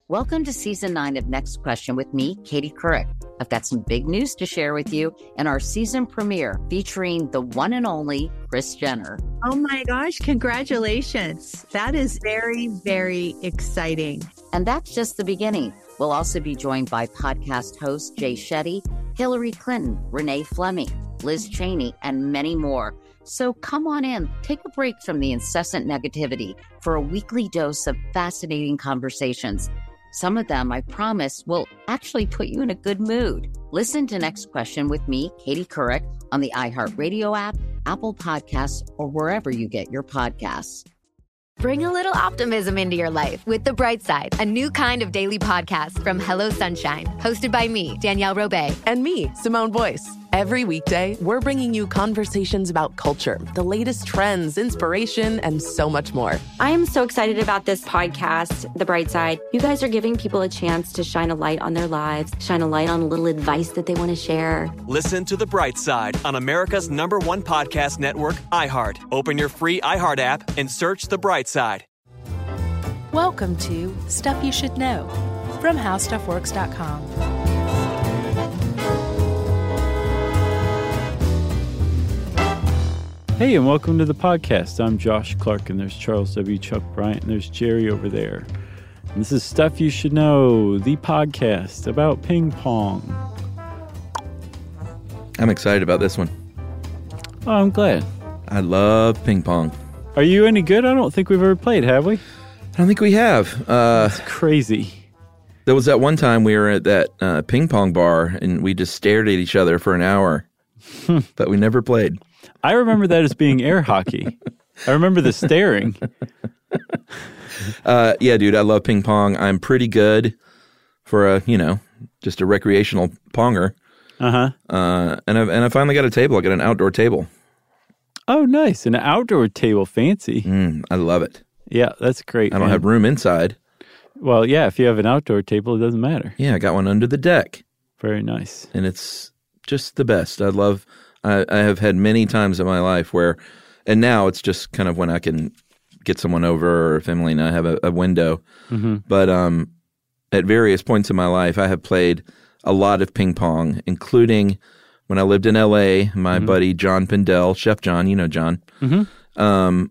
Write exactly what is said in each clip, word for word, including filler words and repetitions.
Welcome to season nine of Next Question with me, Katie Couric. I've got some big news to share with you in our season premiere featuring the one and only Kris Jenner. Oh my gosh, congratulations. That is very, very exciting. And that's just the beginning. We'll also be joined by podcast host Jay Shetty, Hillary Clinton, Renee Fleming, Liz Cheney, and many more. So come on in, take a break from the incessant negativity for a weekly dose of fascinating conversations. Some of them, I promise, will actually put you in a good mood. Listen to Next Question with me, Katie Couric, on the iHeartRadio app, Apple Podcasts, or wherever you get your podcasts. Bring a little optimism into your life with The Bright Side, a new kind of daily podcast from Hello Sunshine, hosted by me, Danielle Robay. And me, Simone Boyce. Every weekday, we're bringing you conversations about culture, the latest trends, inspiration, and so much more. I am so excited about this podcast, The Bright Side. You guys are giving people a chance to shine a light on their lives, shine a light on a little advice that they want to share. Listen to The Bright Side on America's number one podcast network, iHeart. Open your free iHeart app and search The Bright Side. Welcome to Stuff You Should Know from How Stuff Works dot com. Hey, and welcome to the podcast. I'm Josh Clark, and there's Charles W. Chuck Bryant, and there's Jerry over there. And this is Stuff You Should Know, the podcast about ping pong. I'm excited about this one. Oh, I'm glad. I love ping pong. Are you any good? I don't think we've ever played, have we? I don't think we have. Uh, That's crazy. There was that one time we were at that uh, ping pong bar, and we just stared at each other for an hour, but we never played. I remember that as being air hockey. I remember the staring. uh, yeah, dude, I love ping pong. I'm pretty good for a, you know, just a recreational ponger. Uh-huh. Uh, and, I've, and I finally got a table. I got an outdoor table. Oh, nice. An outdoor table. Fancy. Mm, I love it. Yeah, that's great. I don't man. have room inside. Well, yeah, if you have an outdoor table, it doesn't matter. Yeah, I got one under the deck. Very nice. And it's just the best. I love... I, I have had many times in my life where, and now it's just kind of when I can get someone over, or if Emily and I have a, a window. Mm-hmm. But um, at various points in my life, I have played a lot of ping pong, including when I lived in L A, my mm-hmm. buddy John Pindell, Chef John, you know John. Mm-hmm. Um,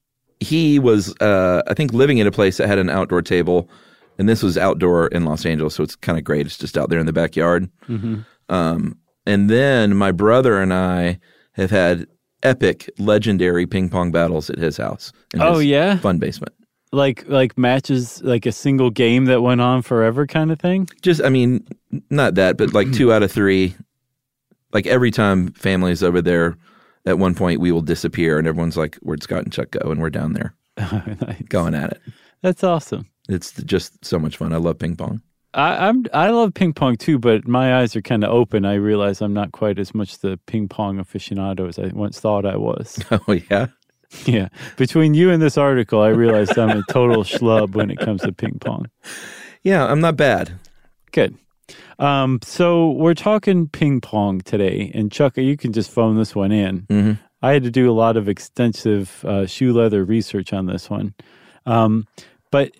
he was, uh, I think, living at a place that had an outdoor table, and this was outdoor in Los Angeles, so it's kind of great. It's just out there in the backyard. Mm-hmm. Um And then my brother and I have had epic, legendary ping pong battles at his house. In oh, his yeah? Fun basement. Like like matches, like a single game that went on forever kind of thing? Just, I mean, not that, but like two out of three. Like every time family's over there, at one point we will disappear and everyone's like, where'd Scott and Chuck go? And we're down there Nice. going at it. That's awesome. It's just so much fun. I love ping pong. I, I'm I love ping pong too, but my eyes are kind of open. I realize I'm not quite as much the ping pong aficionado as I once thought I was. Oh, yeah? Yeah. Between you and this article, I realized I'm a total schlub when it comes to ping pong. Yeah, I'm not bad. Good. Um, so we're talking ping pong today, and Chuck, you can just phone this one in. Mm-hmm. I had to do a lot of extensive uh, shoe leather research on this one, um, but.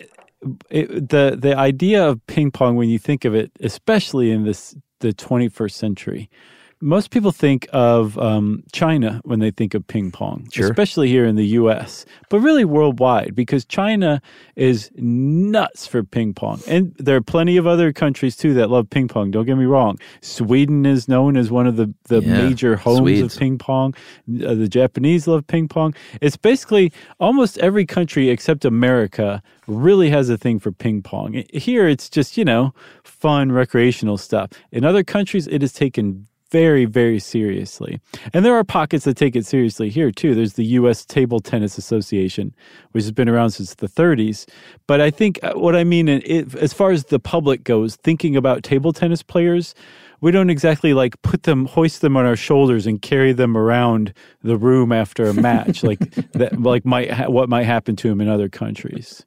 It, the the idea of ping pong, when you think of it, especially in this the twenty-first century, most people think of um, China when they think of ping pong, sure. especially here in the U S, but really worldwide, because China is nuts for ping pong. And there are plenty of other countries, too, that love ping pong. Don't get me wrong. Sweden is known as one of the, the yeah, major homes Swedes. of ping pong. Uh, the Japanese love ping pong. It's basically almost every country except America really has a thing for ping pong. Here, it's just, you know, fun, recreational stuff. In other countries, it is taken very, very seriously. And there are pockets that take it seriously here, too. There's the U S Table Tennis Association, which has been around since the thirties. But I think what I mean, it, as far as the public goes, thinking about table tennis players, we don't exactly like put them, hoist them on our shoulders and carry them around the room after a match, like that, like might ha- what might happen to them in other countries.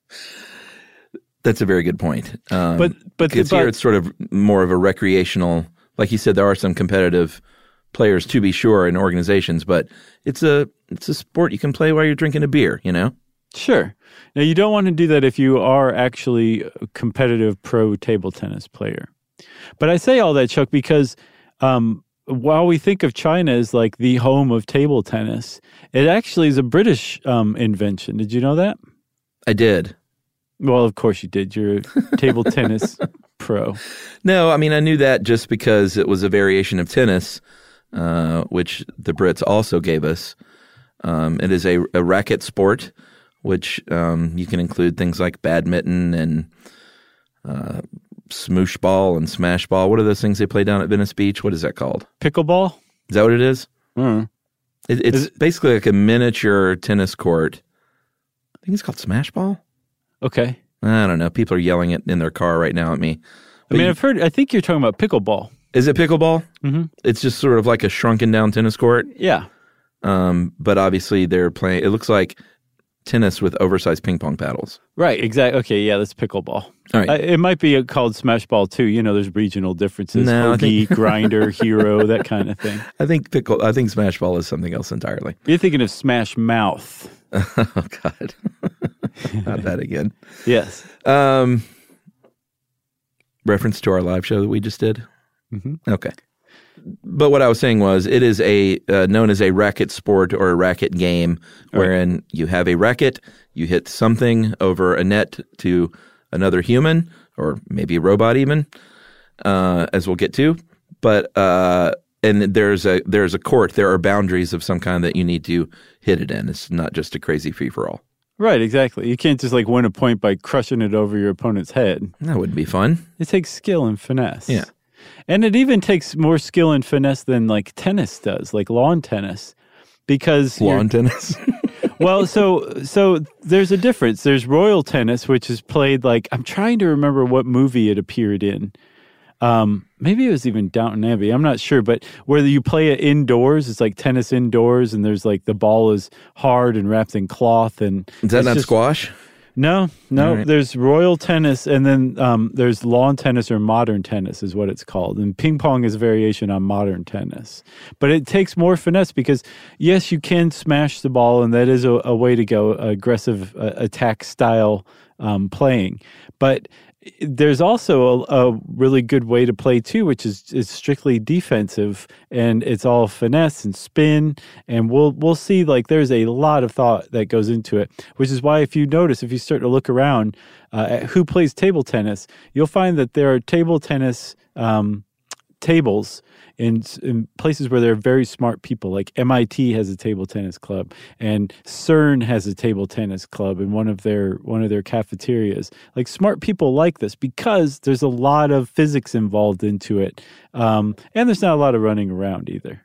That's a very good point. Um, but but because but, here it's sort of more of a recreational. Like you said, there are some competitive players, to be sure, in organizations, but it's a it's a sport you can play while you're drinking a beer, you know? Sure. Now, you don't want to do that if you are actually a competitive pro table tennis player. But I say all that, Chuck, because um, while we think of China as like the home of table tennis, it actually is a British um, invention. Did you know that? I did. Well, of course you did. You're a table tennis pro. No, I mean, I knew that just because it was a variation of tennis, uh, which the Brits also gave us. Um, it is a, a racket sport, which um, you can include things like badminton and uh, smoosh ball and smash ball. What are those things they play down at Venice Beach? What is that called? Pickleball? Is that what it is? Mm. It, it's is it, basically like a miniature tennis court. I think it's called smash ball. Okay. I don't know. People are yelling it in their car right now at me. But I mean, you, I've heard, I think you're talking about pickleball. Is it pickleball? Mm-hmm. It's just sort of like a shrunken down tennis court. Yeah. Um, but obviously they're playing, it looks like tennis with oversized ping pong paddles. Right, exactly. Okay, yeah, that's pickleball. All right. Uh, it might be called smash ball too. You know, there's regional differences. No, I Hoagie, think- grinder, hero, that kind of thing. I think pickle, I think smash ball is something else entirely. You're thinking of smash mouth. Oh God. Not that again. Yes. Um, reference to our live show that we just did. Mm-hmm. Okay. But what I was saying was it is a uh, known as a racket sport or a racket game wherein you have a racket, you hit something over a net to another human or maybe a robot even, uh, as we'll get to. But uh, and there's a there's a court. There are boundaries of some kind that you need to hit it in. It's not just a crazy free-for-all. Right, exactly. You can't just like win a point by crushing it over your opponent's head. That wouldn't be fun. It takes skill and finesse. Yeah. And it even takes more skill and finesse than like tennis does, like lawn tennis, because Lawn tennis? well, so so there's a difference. There's royal tennis, which is played like, I'm trying to remember what movie it appeared in. Um, maybe it was even Downton Abbey. I'm not sure, but where you play it indoors, it's like tennis indoors, and there's like the ball is hard and wrapped in cloth. And Is that it's not just, squash? No, no. All right. There's royal tennis, and then um, there's lawn tennis or modern tennis is what it's called. And ping pong is a variation on modern tennis. But it takes more finesse because, yes, you can smash the ball, and that is a, a way to go, aggressive uh, attack style um, playing. But there's also a, a really good way to play too, which is, is strictly defensive, and it's all finesse and spin. And we'll we'll see like there's a lot of thought that goes into it, which is why if you notice, if you start to look around uh, at who plays table tennis, you'll find that there are table tennis um, tables in, in places where there are very smart people. Like M I T has a table tennis club, and CERN has a table tennis club in one of their one of their cafeterias. Like smart people like this because there's a lot of physics involved into it, um, and there's not a lot of running around either.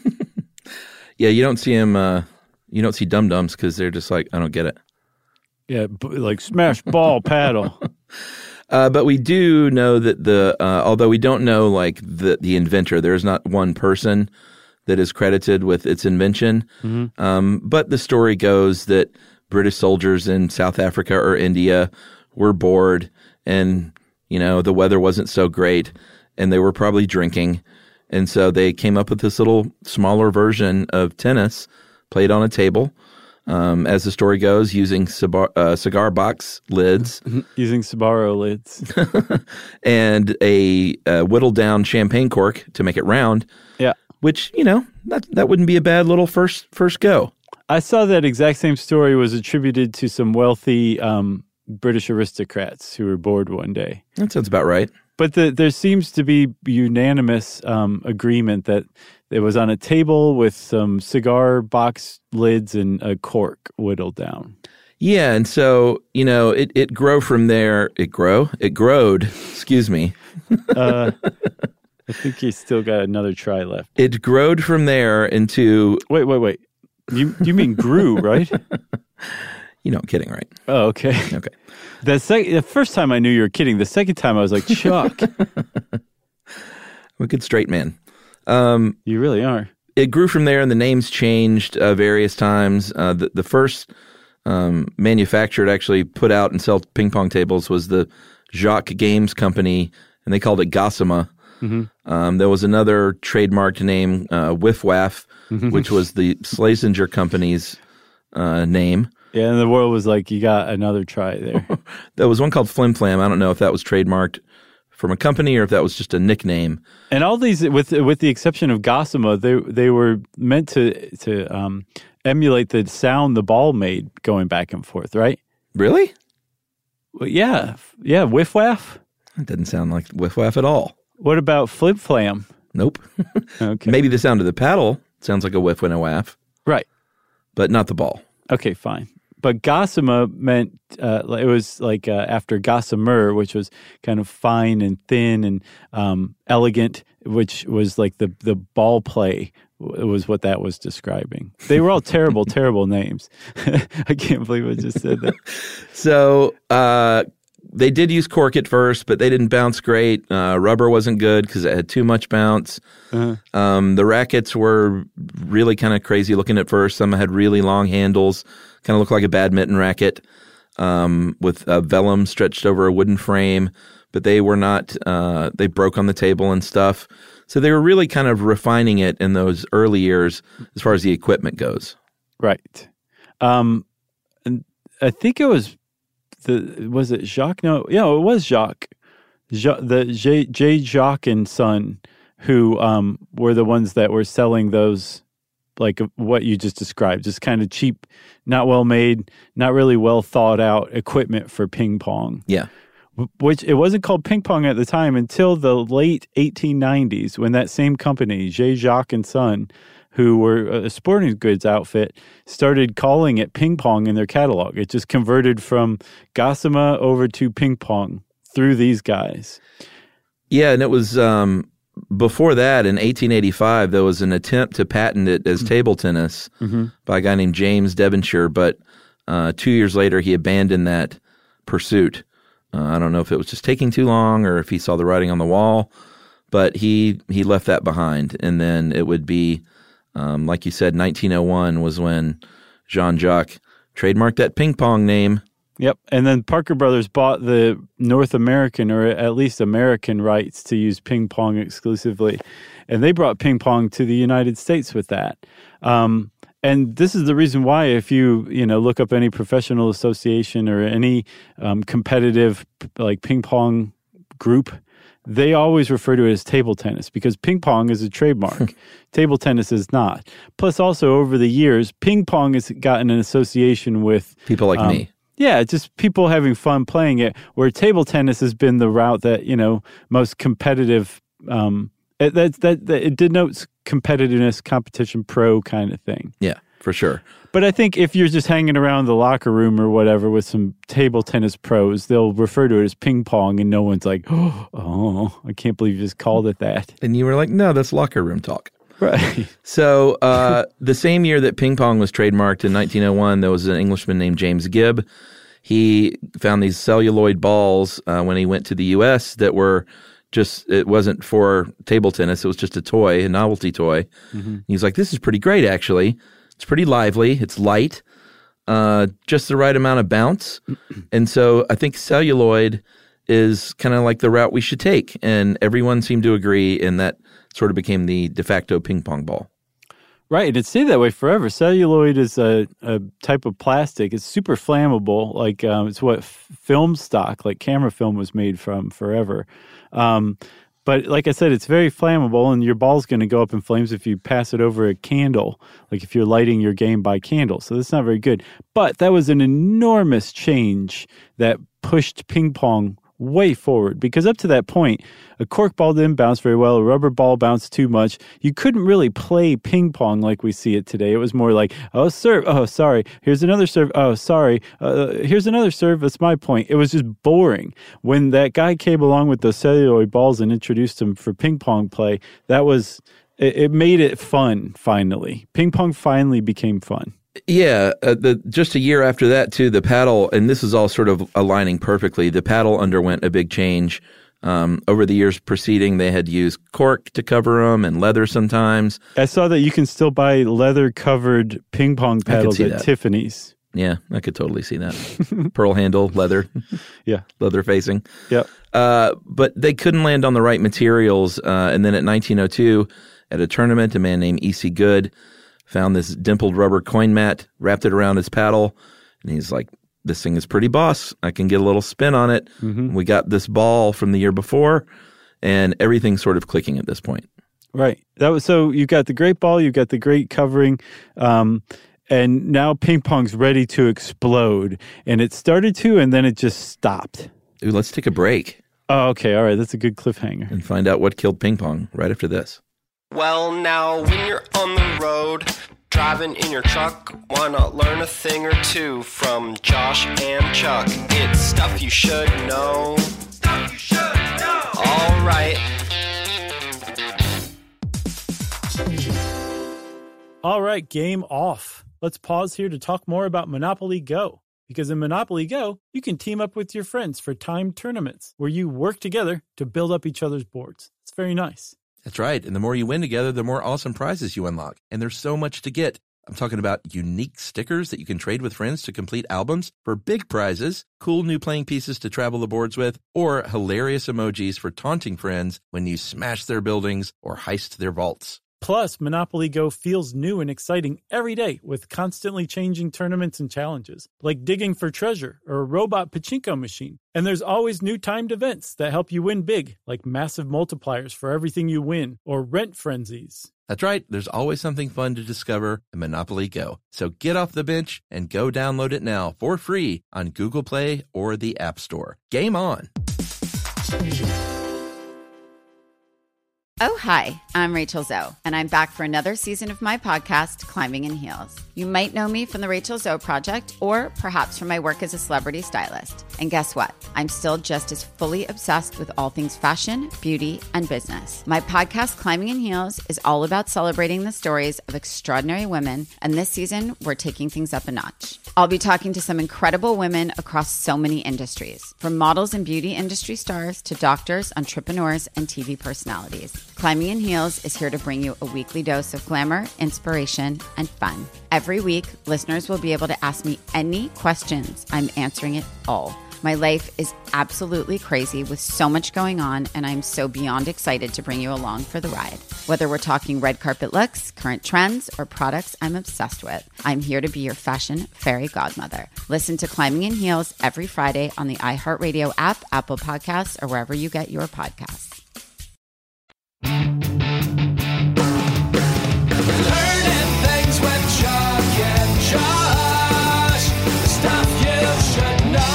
Yeah, you don't see them. Uh, you don't see dum dums because they're just like, I don't get it. Yeah, b- like smash ball paddle. Uh, but we do know that the, uh, although we don't know like the the inventor, there's not one person that is credited with its invention. Mm-hmm. Um, but the story goes that British soldiers in South Africa or India were bored, and you know the weather wasn't so great, and they were probably drinking, and so they came up with this little smaller version of tennis played on a table. Um, as the story goes, using cigar, uh, cigar box lids. Using Sbarro lids. And a uh, whittled down champagne cork to make it round. Yeah. Which, you know, that that wouldn't be a bad little first first go. I saw that exact same story was attributed to some wealthy um, British aristocrats who were bored one day. That sounds about right. But the, there seems to be unanimous um, agreement that it was on a table with some cigar box lids and a cork whittled down. Yeah, and so, you know, it, it grow from there. It grow? It growed, excuse me. uh, I think you still got another try left. It growed from there into... Wait, wait, wait. You you mean grew, right? You know I'm kidding, right? Oh, okay. Okay. The, sec- the first time I knew you were kidding. The second time I was like, Chuck. I'm a good straight man. Um, you really are. It grew from there, and the names changed uh, various times. Uh, the, the first um, manufacturer to actually put out and sell ping pong tables was the Jacques Games Company, and they called it Gossamer. Mm-hmm. Um, there was another trademarked name, uh, Whiff Waff, mm-hmm. which was the Schlesinger Company's uh, name. Yeah, and the world was like, you got another try there. There was one called Flim Flam. I don't know if that was trademarked from a company or if that was just a nickname. And all these, with with the exception of Gossamer, they they were meant to to um, emulate the sound the ball made going back and forth, right? Really? Well, yeah, yeah. Whiff Waff. It doesn't sound like Whiff Waff at all. What about Flip Flam? Nope. Okay. Maybe the sound of the paddle sounds like a whiff and a waff, Right. but not the ball. Okay, fine. But Gossamer meant uh, it was like uh, after Gossamer, which was kind of fine and thin and um, elegant, which was like the the ball play. It was what that was describing. They were all terrible, terrible names. I can't believe I just said that. So uh, they did use cork at first, but they didn't bounce great. Uh, rubber wasn't good because it had too much bounce. Uh-huh. Um, the rackets were really kind of crazy looking at first. Some had really long handles. Kind of looked like a badminton racket um, with a vellum stretched over a wooden frame, but they were not, uh, they broke on the table and stuff. So they were really kind of refining it in those early years as far as the equipment goes. Right. Um, and I think it was, the was it Jacques? No, yeah, it was Jacques. Ja, the J, J. Jacques and Son, who um, were the ones that were selling those, like what you just described, just kind of cheap, not well made, not really well thought out equipment for ping pong. Yeah. Which it wasn't called ping pong at the time until the late eighteen nineties when that same company, J. Jacques and Son, who were a sporting goods outfit, started calling it ping pong in their catalog. It just converted from Gossamer over to ping pong through these guys. Yeah, and it was um, before that, in eighteen eighty-five, there was an attempt to patent it as table tennis mm-hmm. by a guy named James Devonshire, but uh, two years later, he abandoned that pursuit. Uh, I don't know if it was just taking too long or if he saw the writing on the wall, but he he left that behind. And then it would be, um, like you said, nineteen oh one was when Jean-Jacques trademarked that ping pong name. Yep. And then Parker Brothers bought the North American, or at least American, rights to use ping pong exclusively. And they brought ping pong to the United States with that. Um, and this is the reason why, if you, you know, look up any professional association or any um, competitive like ping pong group, they always refer to it as table tennis because ping pong is a trademark. Table tennis is not. Plus, also over the years, ping pong has gotten an association with people like um, me. Yeah, just people having fun playing it, where table tennis has been the route that, you know, most competitive, um, it, that, that, that it denotes competitiveness, competition pro kind of thing. Yeah, for sure. But I think if you're just hanging around the locker room or whatever with some table tennis pros, they'll refer to it as ping pong, and no one's like, oh, I can't believe you just called it that. And you were like, no, that's locker room talk. Right. So uh, the same year that ping pong was trademarked in nineteen oh one, there was an Englishman named James Gibb. He found these celluloid balls uh, when he went to the U S that were just, it wasn't for table tennis. It was just a toy, a novelty toy. Mm-hmm. He was like, this is pretty great, actually. It's pretty lively. It's light, uh, just the right amount of bounce. And so I think celluloid is kind of like the route we should take. And everyone seemed to agree, and that sort of became the de facto ping pong ball. Right, and it stayed that way forever. Celluloid is a, a type of plastic. It's super flammable. Like um, it's what f- film stock, like camera film, was made from forever. Um, but like I said, it's very flammable, and your ball's going to go up in flames if you pass it over a candle, like if you're lighting your game by candle. So that's not very good. But that was an enormous change that pushed ping pong way forward, because up to that point, a cork ball didn't bounce very well, a rubber ball bounced too much. You couldn't really play ping pong like we see it today. It was more like, oh, serve, oh, sorry, here's another serve, oh, sorry, uh, here's another serve, that's my point. It was just boring. When that guy came along with those celluloid balls and introduced them for ping pong play, that was, it, it made it fun, finally. Ping pong finally became fun. Yeah, uh, the, just a year after that, too, the paddle, and this is all sort of aligning perfectly, the paddle underwent a big change. Um, over the years preceding, they had used cork to cover them and leather sometimes. I saw that you can still buy leather-covered ping pong paddles at that. Tiffany's. Yeah, I could totally see that. Pearl handle, leather. Yeah. Leather facing. Yeah. Uh, but they couldn't land on the right materials. Uh, and then at nineteen oh two, at a tournament, a man named E C. Good found this dimpled rubber coin mat, wrapped it around his paddle, And he's like, this thing is pretty boss. I can get a little spin on it. Mm-hmm. We got this ball from the year before, and everything's sort of clicking at this point. Right. That was so you got the great ball, you got the great covering, um, and now ping pong's ready to explode. And it started to, and then it just stopped. Ooh, let's take a break. Oh, okay. All right. That's a good cliffhanger. And find out what killed ping pong right after this. Well, now, when you're on the road, driving in your truck, why not learn a thing or two from Josh and Chuck? It's stuff you should know. Stuff you should know. All right. All right, game off. Let's pause here to talk more about Monopoly Go. Because in Monopoly Go, you can team up with your friends for timed tournaments where you work together to build up each other's boards. It's very nice. That's right. And the more you win together, the more awesome prizes you unlock. And there's so much to get. I'm talking about unique stickers that you can trade with friends to complete albums for big prizes, cool new playing pieces to travel the boards with, or hilarious emojis for taunting friends when you smash their buildings or heist their vaults. Plus, Monopoly Go feels new and exciting every day with constantly changing tournaments and challenges, like digging for treasure or a robot pachinko machine. And there's always new timed events that help you win big, like massive multipliers for everything you win or rent frenzies. That's right. There's always something fun to discover in Monopoly Go. So get off the bench and go download it now for free on Google Play or the App Store. Game on. Oh, hi, I'm Rachel Zoe, and I'm back for another season of my podcast, Climbing in Heels. You might know me from the Rachel Zoe Project, or perhaps from my work as a celebrity stylist. And guess what? I'm still just as fully obsessed with all things fashion, beauty, and business. My podcast, Climbing in Heels, is all about celebrating the stories of extraordinary women, and this season, we're taking things up a notch. I'll be talking to some incredible women across so many industries, from models and beauty industry stars to doctors, entrepreneurs, and T V personalities. Climbing in Heels is here to bring you a weekly dose of glamour, inspiration, and fun. Every week, listeners will be able to ask me any questions. I'm answering it all. My life is absolutely crazy with so much going on, and I'm so beyond excited to bring you along for the ride. Whether we're talking red carpet looks, current trends, or products I'm obsessed with, I'm here to be your fashion fairy godmother. Listen to Climbing in Heels every Friday on the iHeartRadio app, Apple Podcasts, or wherever you get your podcasts. Learning things with Chuck and Josh. The stuff you should know.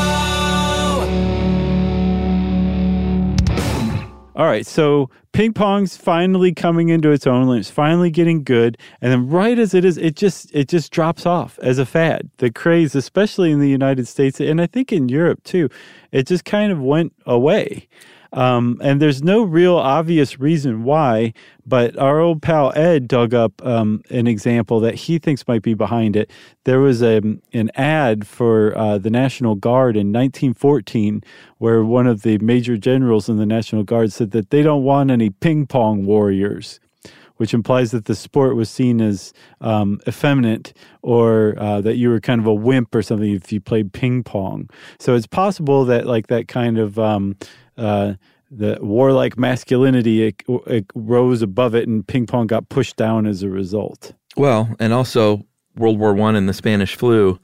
All right, so ping pong's finally coming into its own. It's finally getting good, and then right as it is, it just it just drops off as a fad. The craze, especially in the United States, and I think in Europe too, it just kind of went away. Um, and there's no real obvious reason why, but our old pal Ed dug up um, an example that he thinks might be behind it. There was a, an ad for uh, the National Guard in nineteen fourteen where one of the major generals in the National Guard said that they don't want any ping pong warriors, which implies that the sport was seen as um, effeminate or uh, that you were kind of a wimp or something if you played ping pong. So it's possible that like that kind of um, uh, the warlike masculinity, it, it rose above it and ping pong got pushed down as a result. Well, and also World War One and the Spanish flu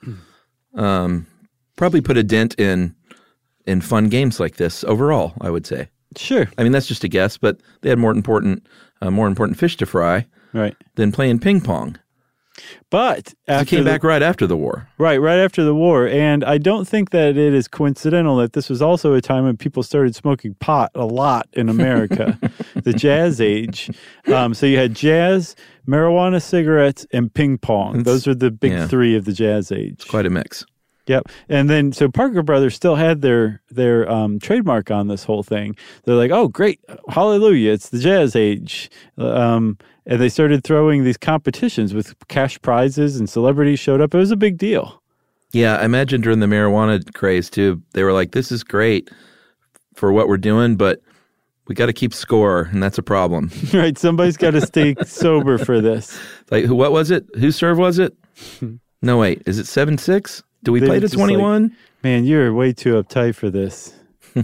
um, probably put a dent in in fun games like this overall, I would say. Sure. I mean, that's just a guess, but they had more important uh, more important fish to fry right. than playing ping pong. But after it came the, back right after the war. Right, right after the war. And I don't think that it is coincidental that this was also a time when people started smoking pot a lot in America, the jazz age. Um, so you had jazz, marijuana, cigarettes, and ping pong. It's, Those are the big yeah. three of the jazz age. It's quite a mix. Yep. And then, so Parker Brothers still had their their um, trademark on this whole thing. They're like, oh, great. Hallelujah. It's the jazz age. Um, and they started throwing these competitions with cash prizes and celebrities showed up. It was a big deal. Yeah. I imagine during the marijuana craze, too, they were like, this is great for what we're doing, but we got to keep score, and that's a problem. Right. Somebody's got to stay sober for this. Like, what was it? Whose serve was it? No, wait. Is it seven six? Do we they play to twenty-one? Like, man, you're way too uptight for this.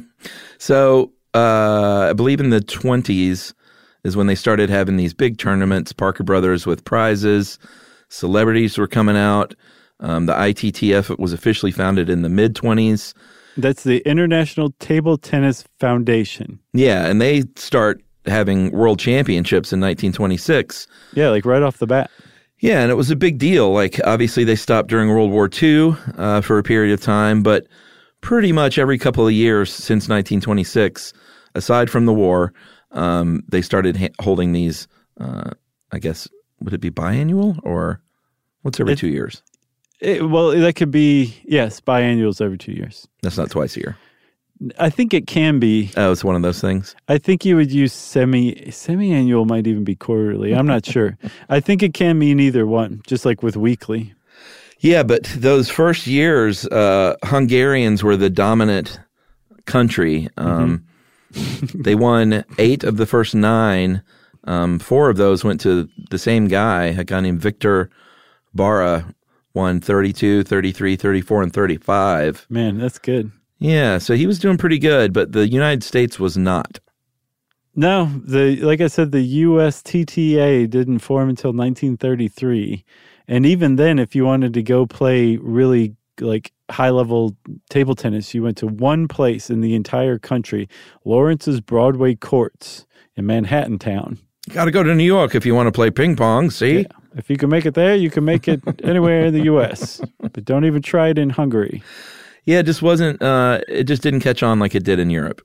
So uh, I believe in the twenties is when they started having these big tournaments, Parker Brothers with prizes. Celebrities were coming out. Um, the I T T F was officially founded in the mid-twenties. That's the International Table Tennis Foundation. Yeah, and they start having world championships in nineteen twenty-six. Yeah, like right off the bat. Yeah, and it was a big deal. Like, obviously, they stopped during World War Two uh, for a period of time, but pretty much every couple of years since nineteen twenty-six, aside from the war, um, they started ha- holding these, uh, I guess, would it be biannual or what's every it, two years? It, well, that could be, yes, biannuals every two years. That's not twice a year. I think it can be. Oh, it's one of those things? I think you would use semi, semi-annual might even be quarterly. I'm not sure. I think it can mean either one, just like with weekly. Yeah, but those first years, uh, Hungarians were the dominant country. Um, mm-hmm. They won eight of the first nine. Um, four of those went to the same guy, a guy named Victor Bara, won thirty-two, thirty-three, thirty-four, and thirty-five. Man, that's good. Yeah, so he was doing pretty good, but the United States was not. No, the like I said, the U S T T A didn't form until nineteen thirty-three. And even then, if you wanted to go play really like high-level table tennis, you went to one place in the entire country, Lawrence's Broadway Courts in Manhattan Town. You got to go to New York if you want to play ping pong, see? Yeah. If you can make it there, you can make it anywhere in the U S. But don't even try it in Hungary. Yeah, it just wasn't, uh, it just didn't catch on like it did in Europe.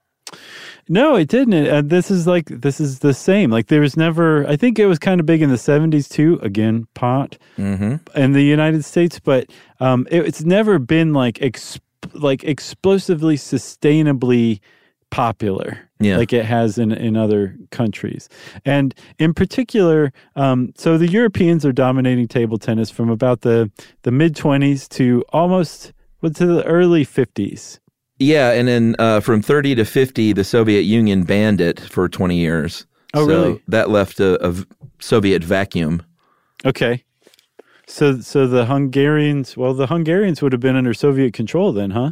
No, it didn't. Uh, this is like, this is the same. Like there was never, I think it was kind of big in the seventies too. Again, pot mm-hmm. in the United States, but um, it, it's never been like, exp- like explosively, sustainably popular. Yeah. Like it has in, in other countries. And in particular, um, so the Europeans are dominating table tennis from about the, the mid-twenties to almost well, to the early fifties. Yeah, and then uh, from thirty to fifty, the Soviet Union banned it for twenty years. Oh, so really? That left a, a Soviet vacuum. Okay. So so the Hungarians, well, the Hungarians would have been under Soviet control then, huh?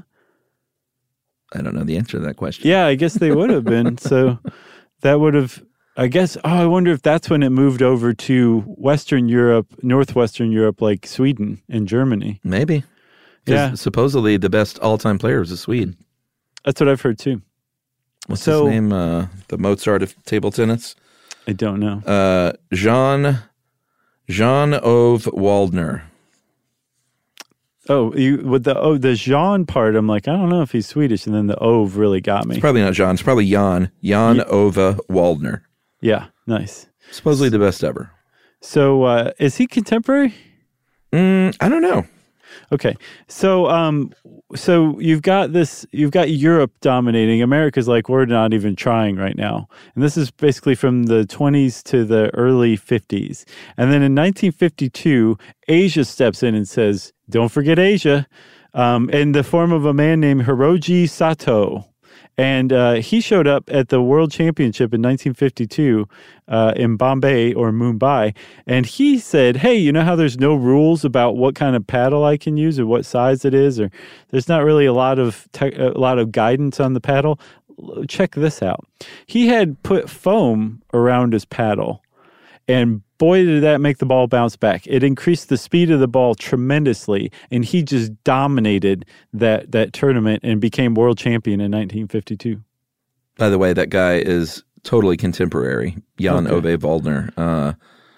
I don't know the answer to that question. Yeah, I guess they would have been. So that would have, I guess, oh, I wonder if that's when it moved over to Western Europe, Northwestern Europe, like Sweden and Germany. Maybe. Yeah. Supposedly the best all-time player was a Swede. That's what I've heard too. What's so, his name? Uh, the Mozart of table tennis? I don't know. Uh, Jean, Jean Ove Waldner. Oh, you with the oh the Jean part, I'm like, I don't know if he's Swedish, and then the Ove really got me. It's probably not Jean. It's probably Jan. Jan yeah. Ove Waldner. Yeah, nice. Supposedly the best ever. So uh, is he contemporary? Mm, I don't know. Okay, so um, so you've got this, you've got Europe dominating. America's like, we're not even trying right now, and this is basically from the twenties to the early fifties. And then in nineteen fifty-two, Asia steps in and says, "Don't forget Asia," um, in the form of a man named Hiroji Sato. And uh, he showed up at the World Championship in nineteen fifty-two uh, in Bombay or Mumbai. And he said, hey, you know how there's no rules about what kind of paddle I can use or what size it is? Or there's not really a lot of te- a lot of guidance on the paddle? Check this out. He had put foam around his paddle. And boy, did that make the ball bounce back. It increased the speed of the ball tremendously, and he just dominated that that tournament and became world champion in nineteen fifty-two. By the way, that guy is totally contemporary, Jan okay. Ove Waldner. Uh,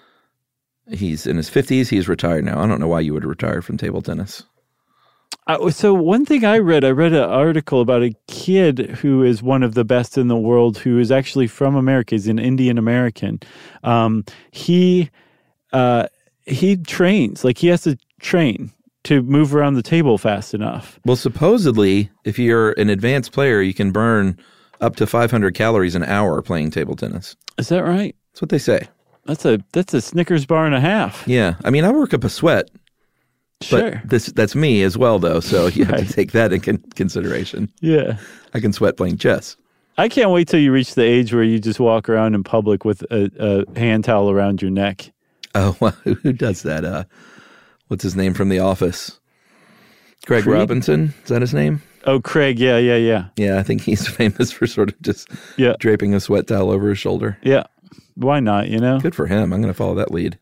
he's in his fifties. He's retired now. I don't know why you would retire from table tennis. Uh, so one thing I read, I read an article about a kid who is one of the best in the world, who is actually from America. He's an Indian American. Um, he uh, he trains, like he has to train to move around the table fast enough. Well, supposedly, if you're an advanced player, you can burn up to five hundred calories an hour playing table tennis. Is that right? That's what they say. That's a that's a Snickers bar and a half. Yeah, I mean, I work up a sweat. Sure. But this, that's me as well, though, so you have right. to take that in con- consideration. Yeah. I can sweat playing chess. I can't wait till you reach the age where you just walk around in public with a, a hand towel around your neck. Oh, well, who does that? Uh, what's his name from The Office? Craig Creed? Robinson? Is that his name? Oh, Craig. Yeah, yeah, yeah. Yeah, I think he's famous for sort of just yeah. draping a sweat towel over his shoulder. Yeah. Why not, you know? Good for him. I'm going to follow that lead.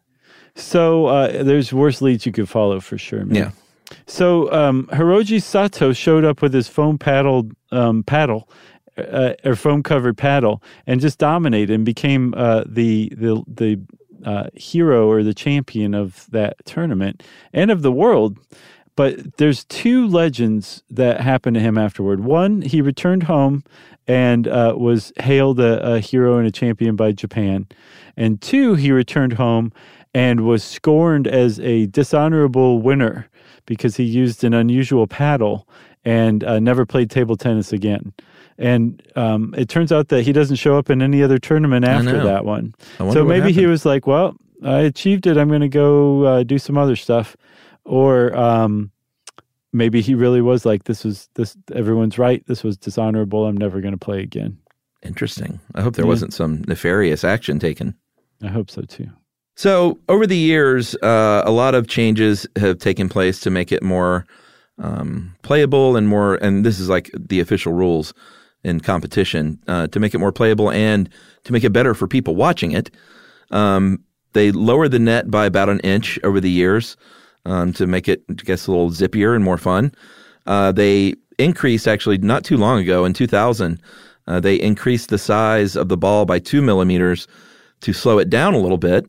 So uh, there's worse leads you could follow for sure. Man. Yeah. So um, Hiroji Sato showed up with his foam paddled um, paddle, uh, or foam covered paddle, and just dominated and became uh, the the the uh, hero or the champion of that tournament and of the world. But there's two legends that happened to him afterward. One, he returned home and uh, was hailed a, a hero and a champion by Japan. And two, he returned home and was scorned as a dishonorable winner because he used an unusual paddle and uh, never played table tennis again. And um, it turns out that he doesn't show up in any other tournament after that one. So maybe he was like, well, I achieved it. I'm going to go uh, do some other stuff. Or um, maybe he really was like, this was this. Everyone's right. This was dishonorable. I'm never going to play again. Interesting. I hope there Yeah. wasn't some nefarious action taken. I hope so too. So over the years, uh, a lot of changes have taken place to make it more um, playable and more, and this is like the official rules in competition, uh, to make it more playable and to make it better for people watching it. Um, they lowered the net by about an inch over the years um, to make it, I guess, a little zippier and more fun. Uh, they increased, actually, not too long ago, in two thousand, uh, they increased the size of the ball by two millimeters to slow it down a little bit.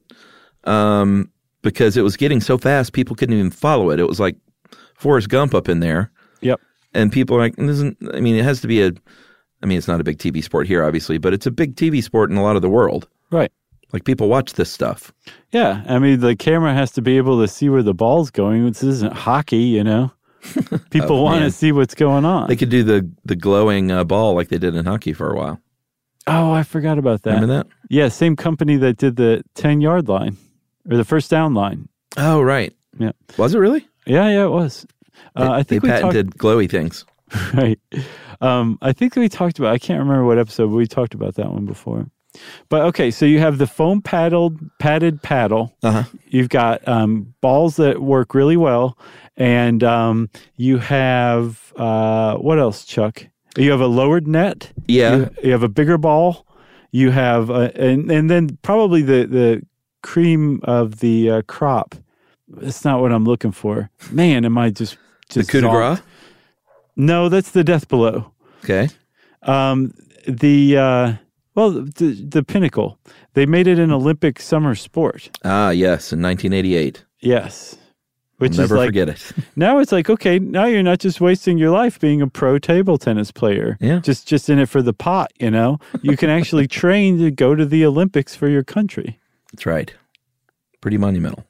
Um, because it was getting so fast, people couldn't even follow it. It was like Forrest Gump up in there. Yep. And people are like, this isn't, I mean, it has to be a, I mean, it's not a big T V sport here, obviously, but it's a big T V sport in a lot of the world. Right. Like people watch this stuff. Yeah. I mean, the camera has to be able to see where the ball's going. This isn't hockey, you know? People Oh, want man. to see what's going on. They could do the, the glowing uh, ball like they did in hockey for a while. Oh, I forgot about that. Remember that? Yeah, same company that did the ten-yard line or the first down line. Oh, right. Yeah. Was it really? Yeah, yeah, it was. Uh, They- I think they we patented glowy things. Talked, right. Um, I think we talked about, I can't remember what episode, but we talked about that one before. But okay, so you have the foam paddled, padded paddle. Uh-huh. You've got um, balls that work really well. And um, you have, uh, what else, Chuck? You have a lowered net. Yeah. You, you have a bigger ball. You have, a, and, and then probably the, the cream of the uh, crop. That's not what I'm looking for. Man, am I just, just the coup de zonked. grace? No, that's the death below. Okay. Um, the, uh, well, the, the pinnacle. They made it an Olympic summer sport. Ah, yes, in nineteen eighty-eight. Yes. Which I'll never is like, forget it. Now it's like, okay, now you're not just wasting your life being a pro table tennis player. Yeah. Just just in it for the pot, you know? You can actually train to go to the Olympics for your country. That's right. Pretty monumental.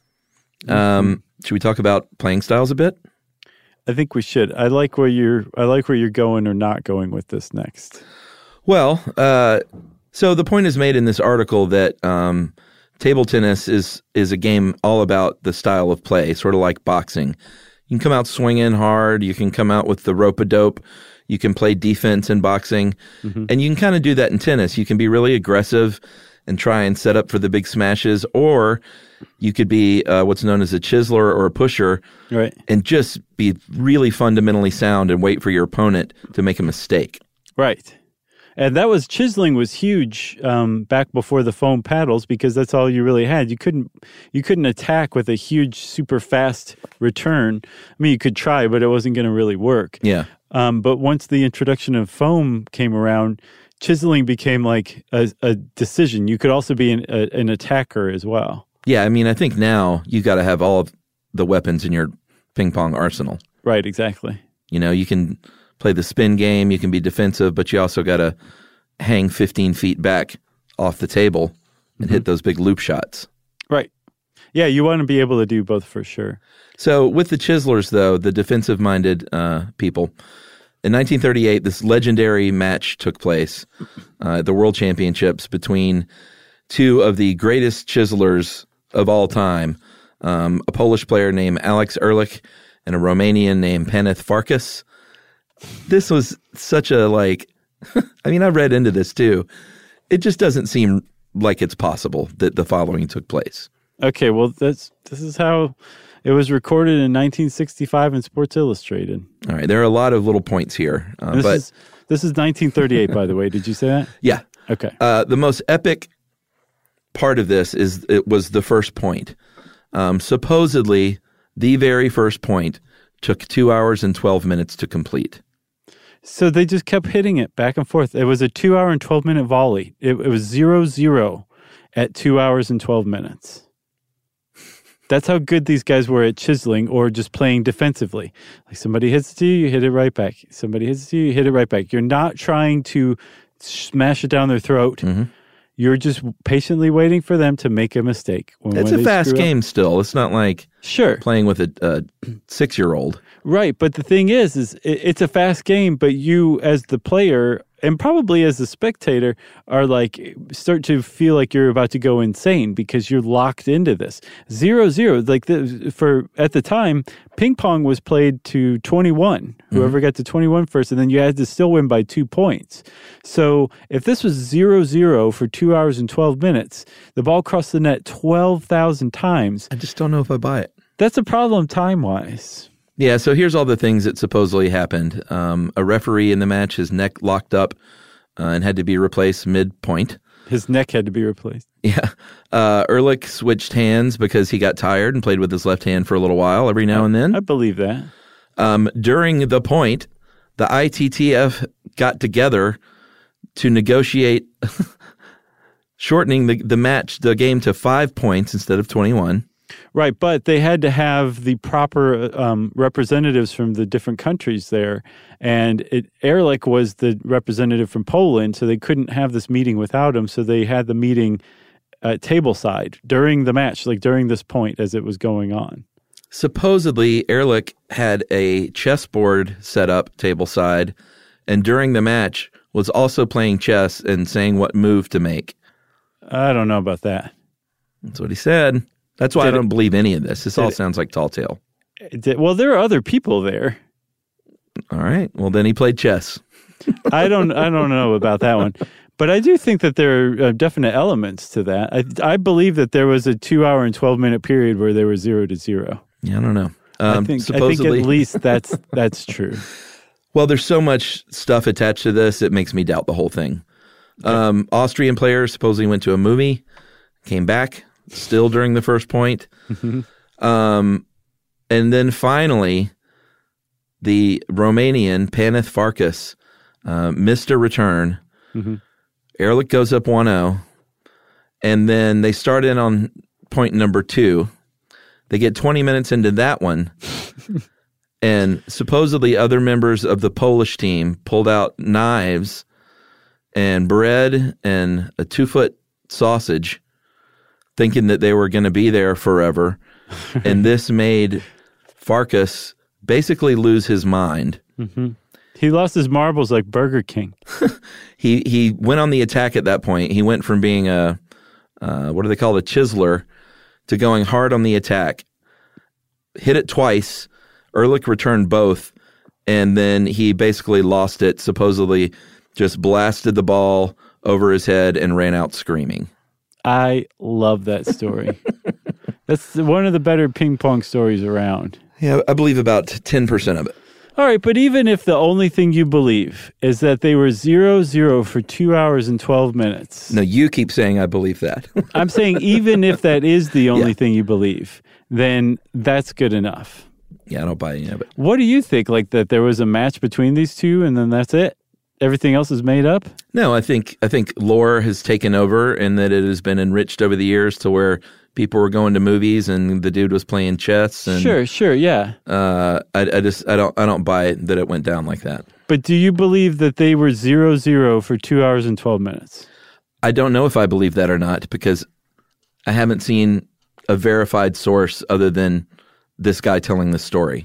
Um, should we talk about playing styles a bit? I think we should. I like where you're I like where you're going or not going with this next. Well, uh, so the point is made in this article that um, table tennis is is a game all about the style of play, sort of like boxing. You can come out swinging hard. You can come out with the rope-a-dope. You can play defense in boxing. Mm-hmm. And you can kind of do that in tennis. You can be really aggressive and try and set up for the big smashes, or you could be uh, what's known as a chiseler or a pusher, Right. and just be really fundamentally sound and wait for your opponent to make a mistake. Right. And that was chiseling was huge um, back before the foam paddles because that's all you really had. You couldn't you couldn't attack with a huge, super fast return. I mean, you could try, but it wasn't going to really work. Yeah. Um, but once the introduction of foam came around, chiseling became like a, a decision. You could also be an, a, an attacker as well. Yeah, I mean, I think now you got to have all of the weapons in your ping pong arsenal. Right, exactly. You know, you can play the spin game, you can be defensive, but you also got to hang fifteen feet back off the table and Mm-hmm. hit those big loop shots. Right. Yeah, you want to be able to do both for sure. So with the chiselers, though, the defensive-minded uh, people, in nineteen thirty-eight, this legendary match took place, uh, the World Championships, between two of the greatest chiselers of all time, um, a Polish player named Alex Ehrlich and a Romanian named Paneth Farkas. This was such a, like, I mean, I read into this too. It just doesn't seem like it's possible that the following took place. Okay, well, that's this is how it was recorded in nineteen sixty-five in Sports Illustrated. All right, there are a lot of little points here, uh, This but is this is nineteen thirty-eight, by the way. Did you say that? yeah. Okay. Uh, the most epic part of this is it was the first point. Um, supposedly, the very first point took two hours and twelve minutes to complete. So they just kept hitting it back and forth. It was a two hour and twelve minute volley. It, it was zero zero at two hours and twelve minutes. That's how good these guys were at chiseling or just playing defensively. Like somebody hits it to you, you hit it right back. Somebody hits it to you, you hit it right back. You're not trying to smash it down their throat. Mm-hmm. You're just patiently waiting for them to make a mistake. When, it's when a fast game up. still. It's not like sure playing with a, a six-year-old. Right, but the thing is, is it, it's a fast game, but you as the player and probably as a spectator are like, start to feel like you're about to go insane because you're locked into this. Zero, zero, like the, for, at the time, ping pong was played to twenty-one, whoever mm-hmm. got to twenty-one first, and then you had to still win by two points. So if this was zero, zero for two hours and twelve minutes, the ball crossed the net twelve thousand times. I just don't know if I buy it. That's a problem time-wise. Yeah, so here's all the things that supposedly happened. Um, a referee in the match, his neck locked up uh, and had to be replaced mid-point. His neck had to be replaced. Yeah. Uh, Ehrlich switched hands because he got tired and played with his left hand for a little while every now I, and then. I believe that. Um, during the point, the I T T F got together to negotiate shortening the, the match, the game to five points instead of twenty-one. Right, but they had to have the proper um, representatives from the different countries there, and it, Ehrlich was the representative from Poland, so they couldn't have this meeting without him, so they had the meeting uh, tableside during the match, like during this point as it was going on. Supposedly, Ehrlich had a chessboard set up tableside, and during the match was also playing chess and saying what move to make. I don't know about that. That's what he said. That's why Did I don't it, believe any of this. This all it, sounds like tall tale. Did, well, there are other people there. All right. Well, then he played chess. I don't. I don't know about that one, but I do think that there are definite elements to that. I, I believe that there was a two-hour and twelve-minute period where they were zero to zero. Yeah, I don't know. Um, I think. supposedly, I think at least that's that's true. Well, there's so much stuff attached to this; it makes me doubt the whole thing. Okay. Um, Austrian players supposedly went to a movie, came back. Still during the first point. Mm-hmm. Um, and then finally, the Romanian Paneth Farkas uh, missed a return. Mm-hmm. Ehrlich goes up one oh. And then they start in on point number two. They get twenty minutes into that one. And supposedly other members of the Polish team pulled out knives and bread and a two-foot sausage, thinking that they were going to be there forever. And this made Farkas basically lose his mind. Mm-hmm. He lost his marbles like Burger King. he he went on the attack at that point. He went from being a, uh, what do they call it, a chiseler, to going hard on the attack. Hit it twice. Ehrlich returned both. And then he basically lost it, supposedly just blasted the ball over his head and ran out screaming. I love that story. That's one of the better ping pong stories around. Yeah, I believe about ten percent of it. All right, but even if the only thing you believe is that they were zero zero for two hours and twelve minutes. No, you keep saying I believe that. I'm saying even if that is the only yeah. thing you believe, then that's good enough. Yeah, I don't buy any of it. What do you think? Like that there was a match between these two and then that's it? Everything else is made up? No, I think I think lore has taken over and that it has been enriched over the years to where people were going to movies and the dude was playing chess. And, sure, sure, yeah. Uh, I, I just I don't I don't buy it that it went down like that. But do you believe that they were zero zero for two hours and twelve minutes? I don't know if I believe that or not because I haven't seen a verified source other than this guy telling the story.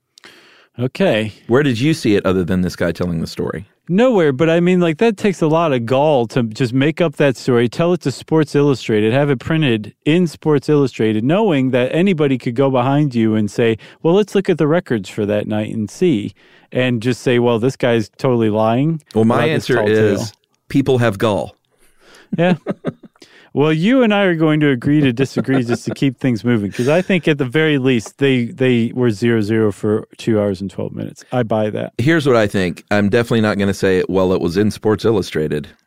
Okay. Where did you see it other than this guy telling the story? Nowhere, but I mean, like, that takes a lot of gall to just make up that story, tell it to Sports Illustrated, have it printed in Sports Illustrated, knowing that anybody could go behind you and say, well, let's look at the records for that night and see, and just say, well, this guy's totally lying. Well, my answer is people have gall. Yeah. Well, you and I are going to agree to disagree just to keep things moving, because I think at the very least they they were zero zero for two hours and twelve minutes. I buy that. Here's what I think. I'm definitely not going to say, well, it was in Sports Illustrated.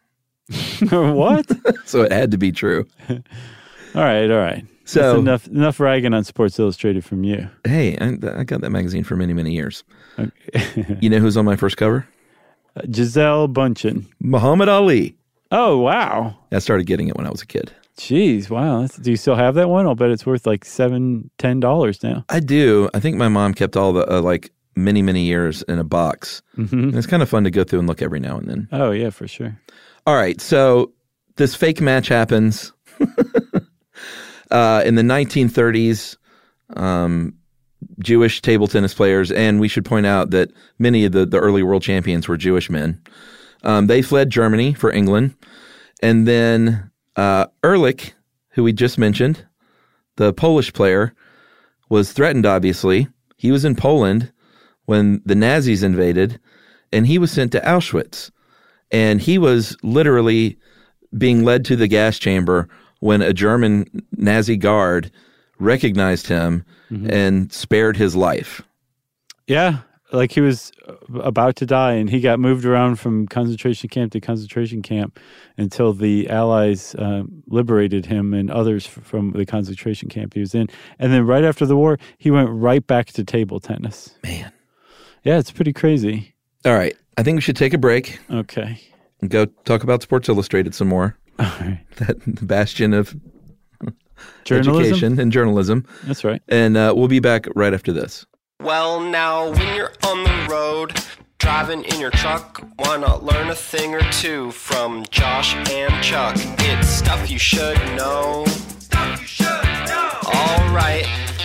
What? So it had to be true. All right, all right. So That's enough enough ragging on Sports Illustrated from you. Hey, I, I got that magazine for many, many years. Okay. You know who's on my first cover? Uh, Gisele Bundchen. Muhammad Ali. Oh, wow. I started getting it when I was a kid. Jeez, wow. That's, do you still have that one? I'll bet it's worth like seven, ten dollars now. I do. I think my mom kept all the, uh, like, many, many years in a box. Mm-hmm. And it's kind of fun to go through and look every now and then. Oh, yeah, for sure. All right, so this fake match happens. uh, in the nineteen thirties, um, Jewish table tennis players, and we should point out that many of the, the early world champions were Jewish men. Um, they fled Germany for England. And then uh, Ehrlich, who we just mentioned, the Polish player, was threatened, obviously. He was in Poland when the Nazis invaded, and he was sent to Auschwitz. And he was literally being led to the gas chamber when a German Nazi guard recognized him mm-hmm. and spared his life. Yeah, like he was about to die, and he got moved around from concentration camp to concentration camp until the Allies uh, liberated him and others from the concentration camp he was in. And then right after the war, he went right back to table tennis. Man. Yeah, it's pretty crazy. All right. I think we should take a break. Okay. And go talk about Sports Illustrated some more. All right. That bastion of journalism? Education and journalism. That's right. And uh, we'll be back right after this. Well, now, when you're on the road, driving in your truck, why not learn a thing or two from Josh and Chuck? It's stuff you should know. Stuff you should know. All right.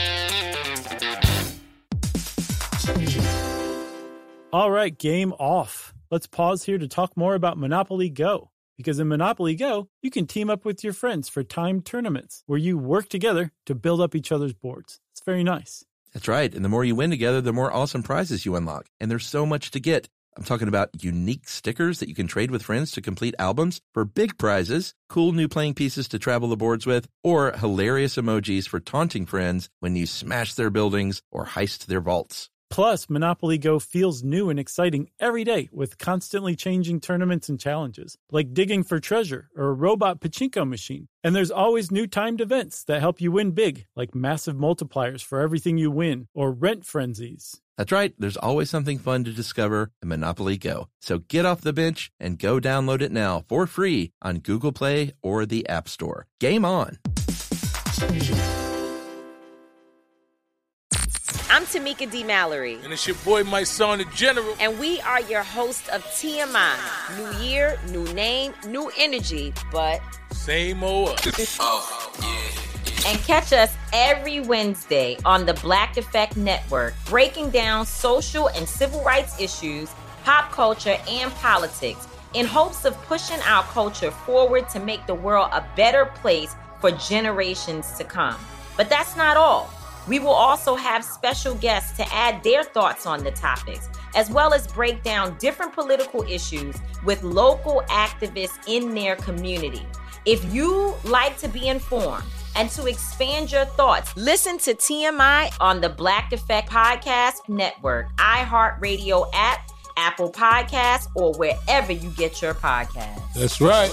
All right, game off. Let's pause here to talk more about Monopoly Go. Because in Monopoly Go, you can team up with your friends for timed tournaments where you work together to build up each other's boards. It's very nice. That's right. And the more you win together, the more awesome prizes you unlock. And there's so much to get. I'm talking about unique stickers that you can trade with friends to complete albums for big prizes, cool new playing pieces to travel the boards with, or hilarious emojis for taunting friends when you smash their buildings or heist their vaults. Plus, Monopoly Go feels new and exciting every day with constantly changing tournaments and challenges, like digging for treasure or a robot pachinko machine. And there's always new timed events that help you win big, like massive multipliers for everything you win or rent frenzies. That's right. There's always something fun to discover in Monopoly Go. So get off the bench and go download it now for free on Google Play or the App Store. Game on. I'm Tamika D. Mallory. And it's your boy, my son, the General. And we are your hosts of T M I. New year, new name, new energy, but same old us. Oh, yeah. And catch us every Wednesday on the Black Effect Network, breaking down social and civil rights issues, pop culture, and politics in hopes of pushing our culture forward to make the world a better place for generations to come. But that's not all. We will also have special guests to add their thoughts on the topics, as well as break down different political issues with local activists in their community. If you like to be informed and to expand your thoughts, listen to T M I on the Black Effect Podcast Network, iHeartRadio app, Apple Podcasts, or wherever you get your podcasts. That's right.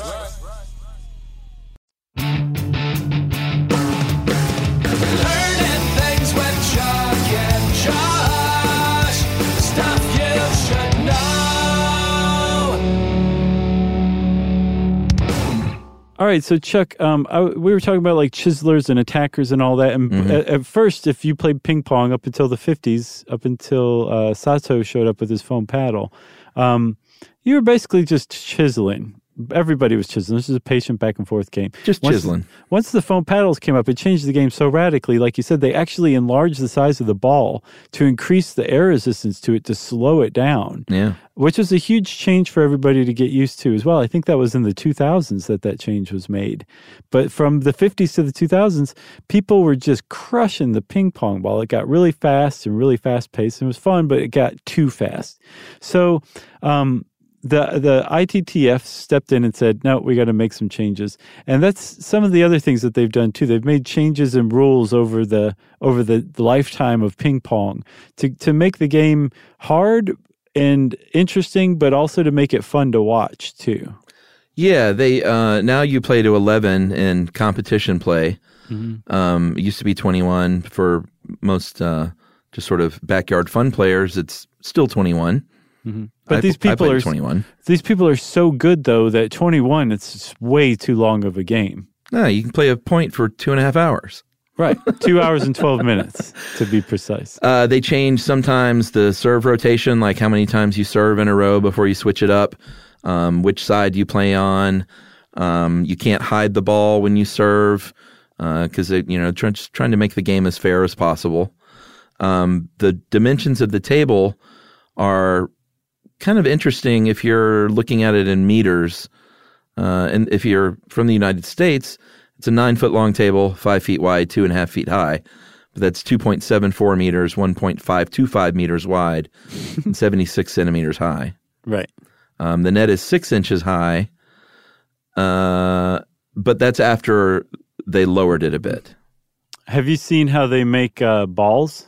All right, so Chuck, um, I, we were talking about like chiselers and attackers and all that. And Mm-hmm. at, at first, if you played ping pong up until the fifties, up until uh, Sato showed up with his foam paddle, um, you were basically just chiseling. Everybody was chiseling. This is a patient back and forth game. Just once, chiseling. Once the foam paddles came up, it changed the game so radically. Like you said, they actually enlarged the size of the ball to increase the air resistance to it to slow it down. Yeah. Which was a huge change for everybody to get used to as well. I think that was in the two thousands that that change was made. But from the fifties to the two thousands, people were just crushing the ping pong ball. It got really fast and really fast paced and it was fun, but it got too fast. So, um, The the I T T F stepped in and said, no, we got to make some changes. And that's some of the other things that they've done too. They've made changes in rules over the over the, the lifetime of ping pong to, to make the game hard and interesting, but also to make it fun to watch too. Yeah, they uh, now you play to eleven in competition play. Mm-hmm. Um, it used to be twenty-one for most uh, just sort of backyard fun players. It's still twenty-one. Mm-hmm. But I, these people are twenty-one. These people are so good though that twenty-one it's way too long of a game. No, you can play a point for two and a half hours. Right, two hours and twelve minutes to be precise. Uh, they change sometimes the serve rotation, like how many times you serve in a row before you switch it up. Um, which side you play on. Um, you can't hide the ball when you serve because uh, you know try, just trying to make the game as fair as possible. Um, the dimensions of the table are kind of interesting if you're looking at it in meters. Uh, and if you're from the United States, it's a nine foot long table, five feet wide, two and a half feet high. But that's two point seven four meters, one point five two five meters wide, and seventy-six centimeters high. Right. Um, the net is six inches high, uh, but that's after they lowered it a bit. Have you seen how they make uh, balls?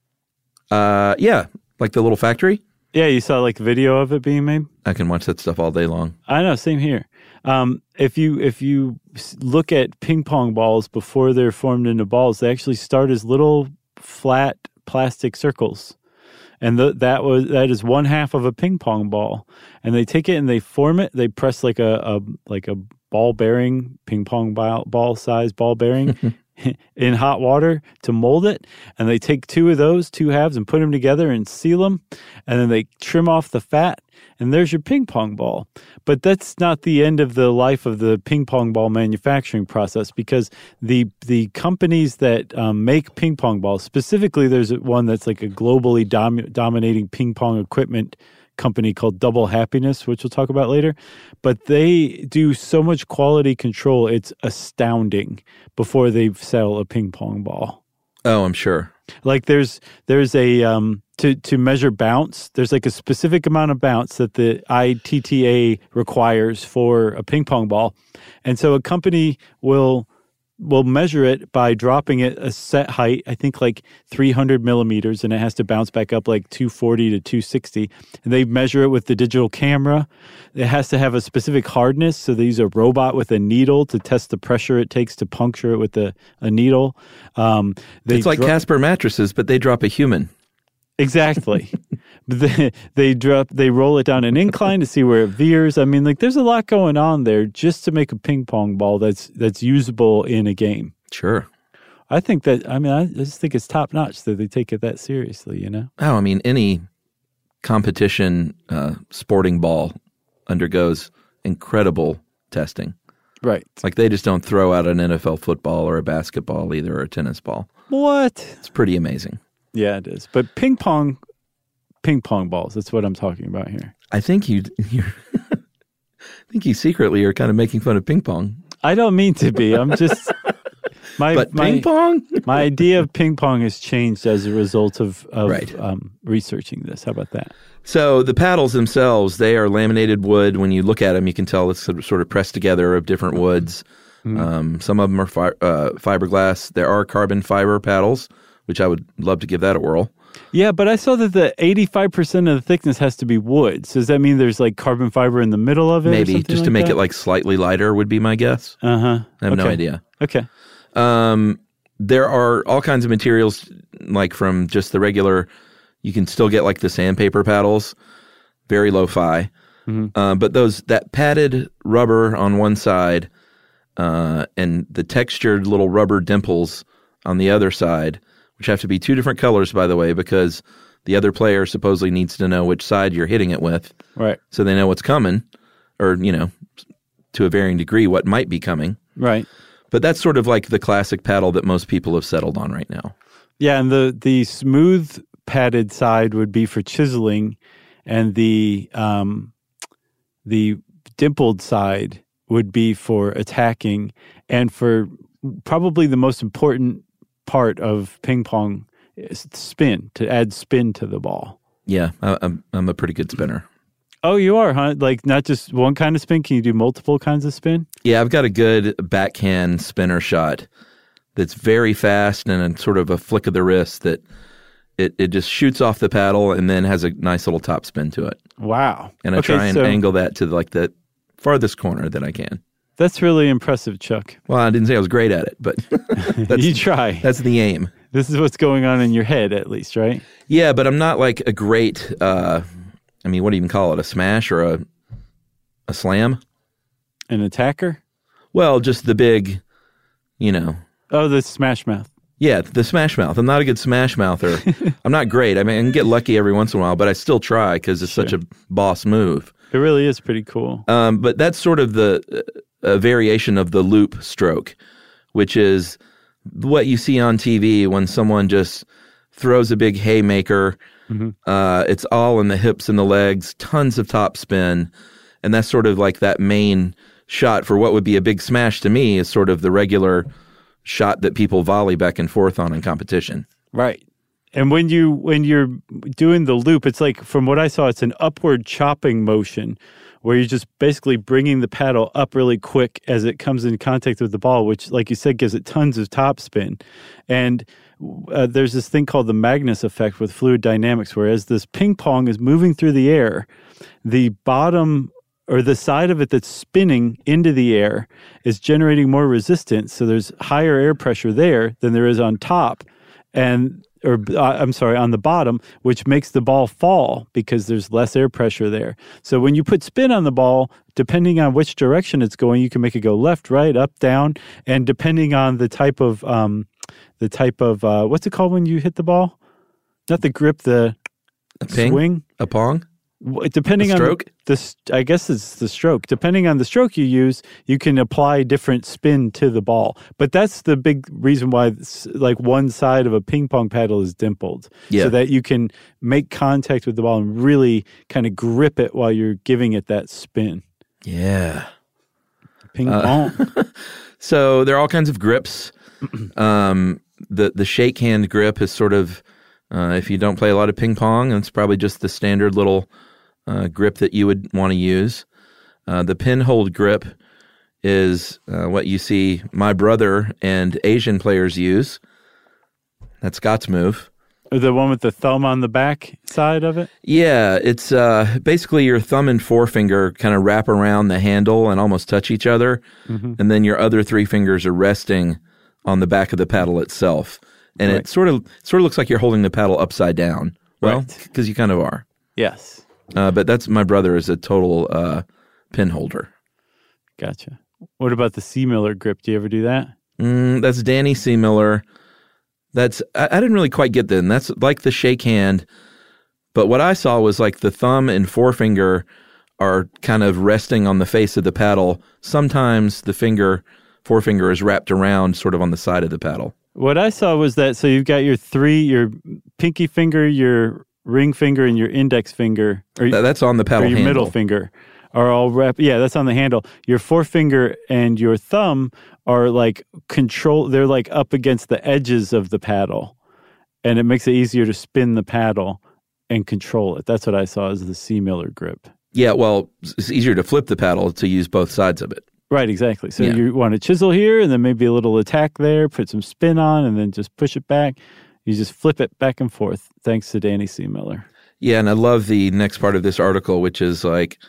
Uh, yeah, like the little factory. Yeah, you saw like video of it being made. I can watch that stuff all day long. I know, same here. Um, if you if you look at ping pong balls before they're formed into balls, they actually start as little flat plastic circles. And the, that was that is one half of a ping pong ball, and they take it and they form it. They press like a, a like a ball bearing, ping pong ball, ball size ball bearing in hot water to mold it. And they take two of those two halves and put them together and seal them, and then they trim off the fat, and there's your ping pong ball. But that's not the end of the life of the ping pong ball manufacturing process, because the the companies that um, make ping pong balls, specifically there's one that's like a globally dom- dominating ping pong equipment company called Double Happiness, which we'll talk about later. But they do so much quality control, it's astounding before they sell a ping pong ball. Oh, I'm sure. Like there's there's a um to to measure bounce, there's like a specific amount of bounce that the I T T A requires for a ping pong ball. And so a company will will measure it by dropping it a set height, I think like three hundred millimeters, and it has to bounce back up like two forty to two sixty. And they measure it with the digital camera. It has to have a specific hardness, so they use a robot with a needle to test the pressure it takes to puncture it with a, a needle. Um, they it's like dro- Casper mattresses, but they drop a human. Exactly. they, they drop, they roll it down an incline to see where it veers. I mean, like, there's a lot going on there just to make a ping pong ball that's that's usable in a game. Sure. I think that, I mean, I just think it's top notch that they take it that seriously, you know? Oh, I mean, any competition uh, sporting ball undergoes incredible testing. Right. Like, they just don't throw out an N F L football or a basketball either, or a tennis ball. What? It's pretty amazing. Yeah, it is. But ping pong, ping pong balls, that's what I'm talking about here. I think you you're I think you secretly are kind of making fun of ping pong. I don't mean to be. I'm just my but my, ping pong? my idea of ping pong has changed as a result of, of right. um, researching this. How about that? So the paddles themselves, they are laminated wood. When you look at them, you can tell it's sort of pressed together of different woods. Mm-hmm. Um, some of them are fi- uh, fiberglass. There are carbon fiber paddles, which I would love to give that a whirl. Yeah, but I saw that the eighty-five percent of the thickness has to be wood. So does that mean there's like carbon fiber in the middle of it? Maybe, just like to make that? it like slightly lighter would be my guess. Uh-huh. I have okay. no idea. Okay. Um, there are all kinds of materials, like from just the regular, you can still get like the sandpaper paddles, very lo-fi. Mm-hmm. Uh, but those, that padded rubber on one side uh, and the textured little rubber dimples on the other side, which have to be two different colors, by the way, because the other player supposedly needs to know which side you're hitting it with. Right. So they know what's coming, or, you know, to a varying degree, what might be coming. Right. But that's sort of like the classic paddle that most people have settled on right now. Yeah, and the, the smooth padded side would be for chiseling, and the um, the dimpled side would be for attacking, and for probably the most important part of ping pong is spin, to add spin to the ball. Yeah, I, I'm I'm a pretty good spinner. Oh, you are, huh? Like not just one kind of spin? Can you do multiple kinds of spin? Yeah, I've got a good backhand spinner shot that's very fast and a, sort of a flick of the wrist that it, it just shoots off the paddle and then has a nice little top spin to it. Wow. And I okay, try and so, angle that to like the farthest corner that I can. That's really impressive, Chuck. Well, I didn't say I was great at it, but that's, you try. That's the aim. This is what's going on in your head, at least, right? Yeah, but I'm not like a great, uh, I mean, what do you even call it? A smash or a a slam? An attacker? Well, just the big, you know. Oh, the smash mouth. Yeah, the smash mouth. I'm not a good smash mouther. I'm not great. I mean, I can get lucky every once in a while, but I still try because it's sure. such a boss move. It really is pretty cool. Um, but that's sort of the uh, a variation of the loop stroke, which is what you see on T V when someone just throws a big haymaker. Mm-hmm. Uh, it's all in the hips and the legs, tons of top spin. And that's sort of like that main shot for what would be a big smash to me is sort of the regular shot that people volley back and forth on in competition. Right. And when you when you're doing the loop, it's like, from what I saw, it's an upward chopping motion where you're just basically bringing the paddle up really quick as it comes in contact with the ball, which, like you said, gives it tons of topspin. And uh, there's this thing called the Magnus effect with fluid dynamics, where as this ping pong is moving through the air, the bottom or the side of it that's spinning into the air is generating more resistance. So there's higher air pressure there than there is on top. And or uh, I'm sorry, on the bottom, which makes the ball fall because there's less air pressure there. So when you put spin on the ball, depending on which direction it's going, you can make it go left, right, up, down, and depending on the type of um, the type of uh, what's it called when you hit the ball? Not the grip, the a ping? swing, a pong. Depending a stroke? on the, the, I guess it's the stroke. Depending on the stroke you use, you can apply different spin to the ball. But that's the big reason why, like, one side of a ping pong paddle is dimpled, yeah. so that you can make contact with the ball and really kind of grip it while you're giving it that spin. Yeah, ping pong. Uh, so there are all kinds of grips. um, the the shake hand grip is sort of, uh, if you don't play a lot of ping pong, it's probably just the standard little Uh, grip that you would want to use. Uh, the pin hold grip is uh, what you see my brother and Asian players use. That's Scott's move. Or the one with the thumb on the back side of it? Yeah, it's uh, basically your thumb and forefinger kind of wrap around the handle and almost touch each other, mm-hmm. and then your other three fingers are resting on the back of the paddle itself. And right. it sort of sort of looks like you're holding the paddle upside down. Well, because right. you kind of are. Yes. Uh, but that's my brother is a total uh, pin holder. Gotcha. What about the C. Miller grip? Do you ever do that? Mm, that's Danny C. Miller. That's I, I didn't really quite get that. That's like the shake hand. But what I saw was like the thumb and forefinger are kind of resting on the face of the paddle. Sometimes the finger, forefinger is wrapped around sort of on the side of the paddle. What I saw was that, so you've got your three, your pinky finger, your ring finger, and your index finger, or that's on the paddle or your handle. middle finger, are all wrapped. Yeah, that's on the handle. Your forefinger and your thumb are like control. They're like up against the edges of the paddle, and it makes it easier to spin the paddle and control it. That's what I saw as the C. Miller grip. Yeah, well, it's easier to flip the paddle to use both sides of it. Right, exactly. So yeah. you want to chisel here, and then maybe a little attack there, put some spin on, and then just push it back. You just flip it back and forth, thanks to Danny C. Miller. Yeah, and I love the next part of this article, which is like,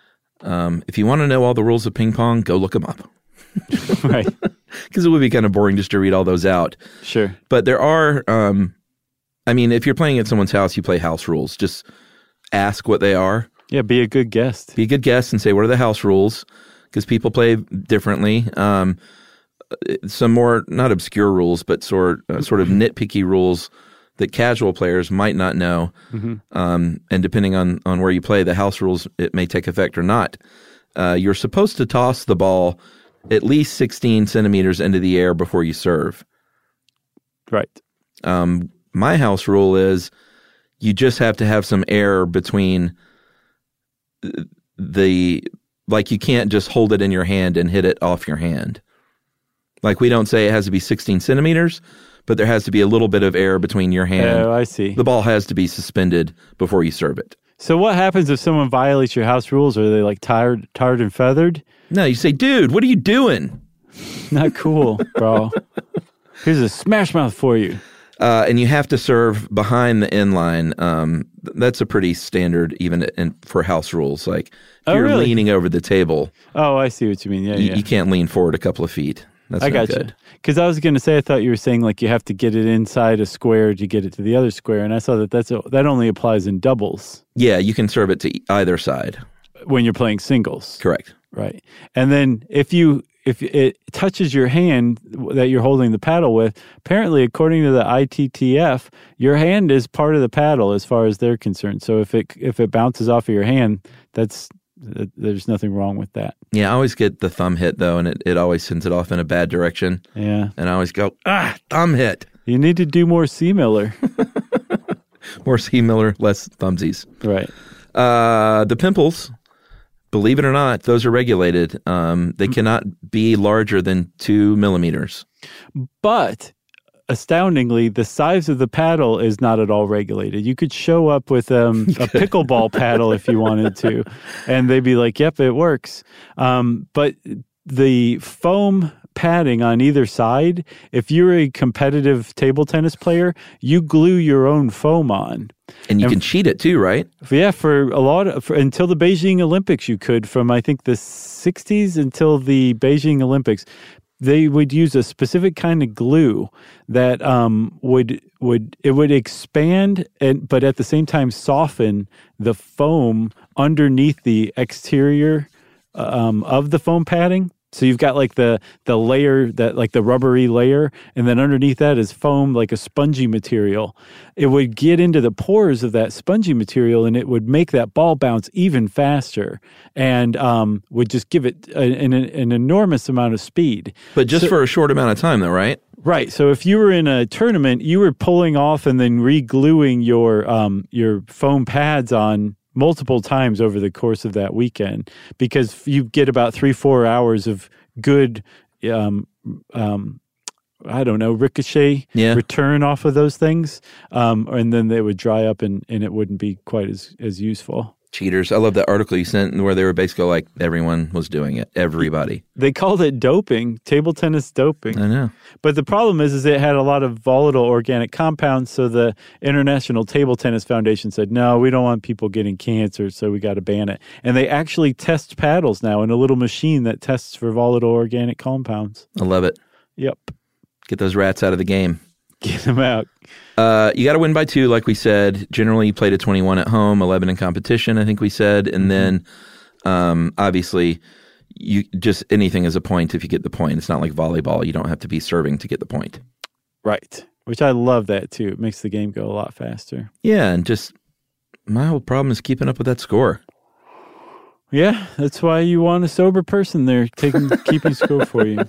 um, if you want to know all the rules of ping pong, go look them up. Right. Because it would be kind of boring just to read all those out. Sure. But there are, um, I mean, if you're playing at someone's house, you play house rules. Just ask what they are. Yeah, be a good guest. Be a good guest and say, what are the house rules? Because people play differently. Um Some more, not obscure rules, but sort uh, sort of nitpicky rules that casual players might not know. Mm-hmm. Um, and depending on, on where you play, the house rules, it may take effect or not. Uh, you're supposed to toss the ball at least sixteen centimeters into the air before you serve. Right. Um, my house rule is you just have to have some air between the, like you can't just hold it in your hand and hit it off your hand. Like, we don't say it has to be sixteen centimeters, but there has to be a little bit of air between your hand. Oh, I see. The ball has to be suspended before you serve it. So what happens if someone violates your house rules? Are they like tired, tarred and feathered? No, you say, dude, what are you doing? Not cool, bro. Here's a smash mouth for you. Uh, and you have to serve behind the end line. Um, that's a pretty standard, even in, for house rules. Like if Oh, you're really? leaning over the table, Oh, I see what you mean. Yeah, you, yeah. you can't lean forward a couple of feet. That's I not got you. good. Because I was going to say, I thought you were saying like you have to get it inside a square to get it to the other square, and I saw that that's a, that only applies in doubles Yeah, you can serve it to either side. when you're playing singles. Correct. Right. And then if you if it touches your hand that you're holding the paddle with, apparently according to the I T T F, your hand is part of the paddle as far as they're concerned. So if it if it bounces off of your hand, that's there's nothing wrong with that. Yeah, I always get the thumb hit though, and it, it always sends it off in a bad direction. Yeah. And I always go, ah, thumb hit. You need to do more C. Miller. More C. Miller, less thumbsies. Right. Uh, the pimples, believe it or not, those are regulated. Um, they cannot be larger than two millimeters. But astoundingly, the size of the paddle is not at all regulated. You could show up with um, a pickleball paddle if you wanted to, and they'd be like, yep, it works. Um, but the foam padding on either side, if you're a competitive table tennis player, you glue your own foam on. And you and, can cheat it too, right? Yeah, for a lot of, for, until the Beijing Olympics, you could, from I think the sixties until the Beijing Olympics. They would use a specific kind of glue that um, would would it would expand and but at the same time soften the foam underneath the exterior um, of the foam padding. So you've got like the the layer that like the rubbery layer, and then underneath that is foam, like a spongy material. It would get into the pores of that spongy material, and it would make that ball bounce even faster, and um, would just give it a, an, an enormous amount of speed. But just so, for a short amount of time, though, right? Right. So if you were in a tournament, you were pulling off and then re-gluing your um, your foam pads on multiple times over the course of that weekend, because you get about three, four hours of good, um, um, I don't know, ricochet yeah. return off of those things. Um, and then they would dry up and, and it wouldn't be quite as, as useful. Cheaters. I love that article you sent where they were basically like everyone was doing it. Everybody. They called it doping, table tennis doping. I know. But the problem is, is it had a lot of volatile organic compounds. So the International Table Tennis Foundation said, no, we don't want people getting cancer, so we got to ban it. And they actually test paddles now in a little machine that tests for volatile organic compounds. I love it. Yep. Get those rats out of the game. Get them out. Uh, you got to win by two, like we said. Generally, you played a twenty-one at home, eleven in competition, I think we said. And mm-hmm. then, um, obviously, you just anything is a point if you get the point. It's not like volleyball. You don't have to be serving to get the point. Right. Which I love that, too. It makes the game go a lot faster. Yeah, and just my whole problem is keeping up with that score. Yeah, that's why you want a sober person there taking keeping score for you.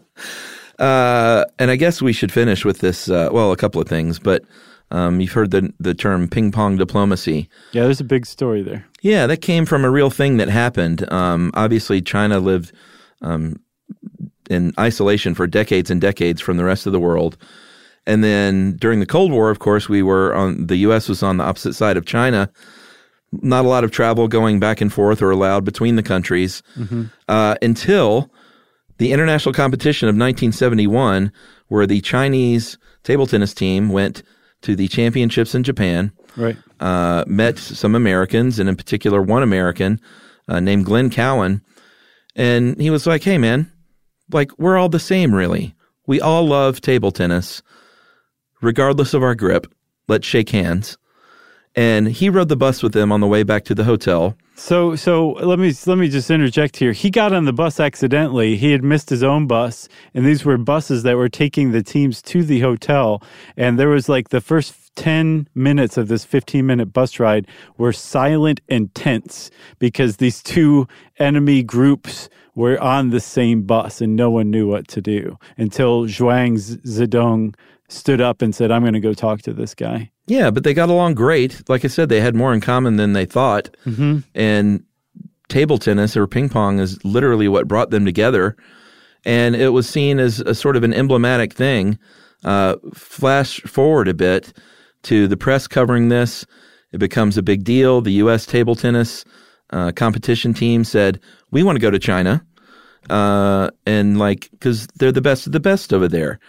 Uh, and I guess we should finish with this, uh, well, a couple of things, but um, you've heard the the term ping pong diplomacy. Yeah, there's a big story there. Yeah, that came from a real thing that happened. Um, obviously, China lived um, in isolation for decades and decades from the rest of the world. And then during the Cold War, of course, we were on, the U S was on the opposite side of China. Not a lot of travel going back and forth or allowed between the countries mm-hmm. uh, until the international competition of nineteen seventy-one, where the Chinese table tennis team went to the championships in Japan, right? Uh, met some Americans, and in particular one American uh, named Glenn Cowan. And he was like, hey, man, like we're all the same, really. We all love table tennis, regardless of our grip. Let's shake hands. And he rode the bus with them on the way back to the hotel. So, so let me let me just interject here. He got on the bus accidentally. He had missed his own bus, and these were buses that were taking the teams to the hotel. And there was like the first ten minutes of this fifteen-minute bus ride were silent and tense because these two enemy groups were on the same bus, and no one knew what to do until Zhuang Zedong stood up and said, I'm going to go talk to this guy. Yeah, but they got along great. Like I said, they had more in common than they thought. Mm-hmm. And table tennis or ping pong is literally what brought them together. And it was seen as a sort of an emblematic thing. Uh, flash forward a bit to the press covering this. It becomes a big deal. The U S table tennis uh, competition team said, we want to go to China. Uh, and like, because they're the best of the best over there.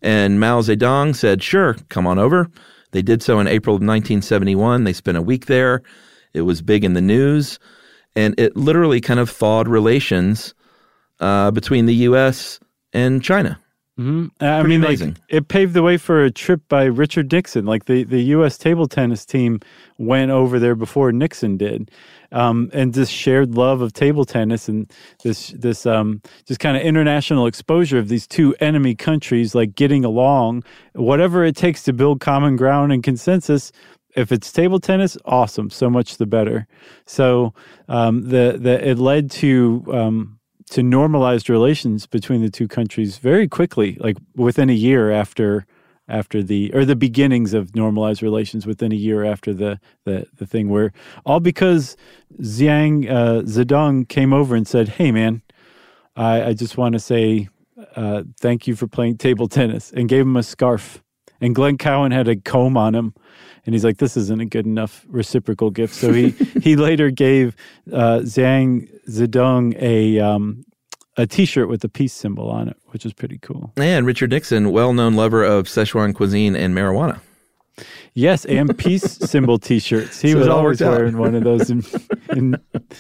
And Mao Zedong said, sure, come on over. They did so in April of nineteen seventy-one. They spent a week there. It was big in the news. And it literally kind of thawed relations uh, between the U S and China. Mm-hmm. I Pretty mean, like, it paved the way for a trip by Richard Nixon. Like the, the U S table tennis team went over there before Nixon did. Um, and this shared love of table tennis and this this um, just kind of international exposure of these two enemy countries, like getting along, whatever it takes to build common ground and consensus. If it's table tennis, awesome, so much the better. So um, the the it led to um, to normalized relations between the two countries very quickly, like within a year after. After the or the beginnings of normalized relations within a year after the the, the thing where all because Jiang uh, Zedong came over and said, "Hey man, I, I just want to say uh, thank you for playing table tennis," and gave him a scarf. And Glenn Cowan had a comb on him, and he's like, "This isn't a good enough reciprocal gift." So he he later gave uh, Jiang Zedong a um, a T-shirt with the peace symbol on it, which is pretty cool. And Richard Nixon, well-known lover of Szechuan cuisine and marijuana. Yes, and peace symbol T-shirts. He So was it all always worked out. wearing one of those in in,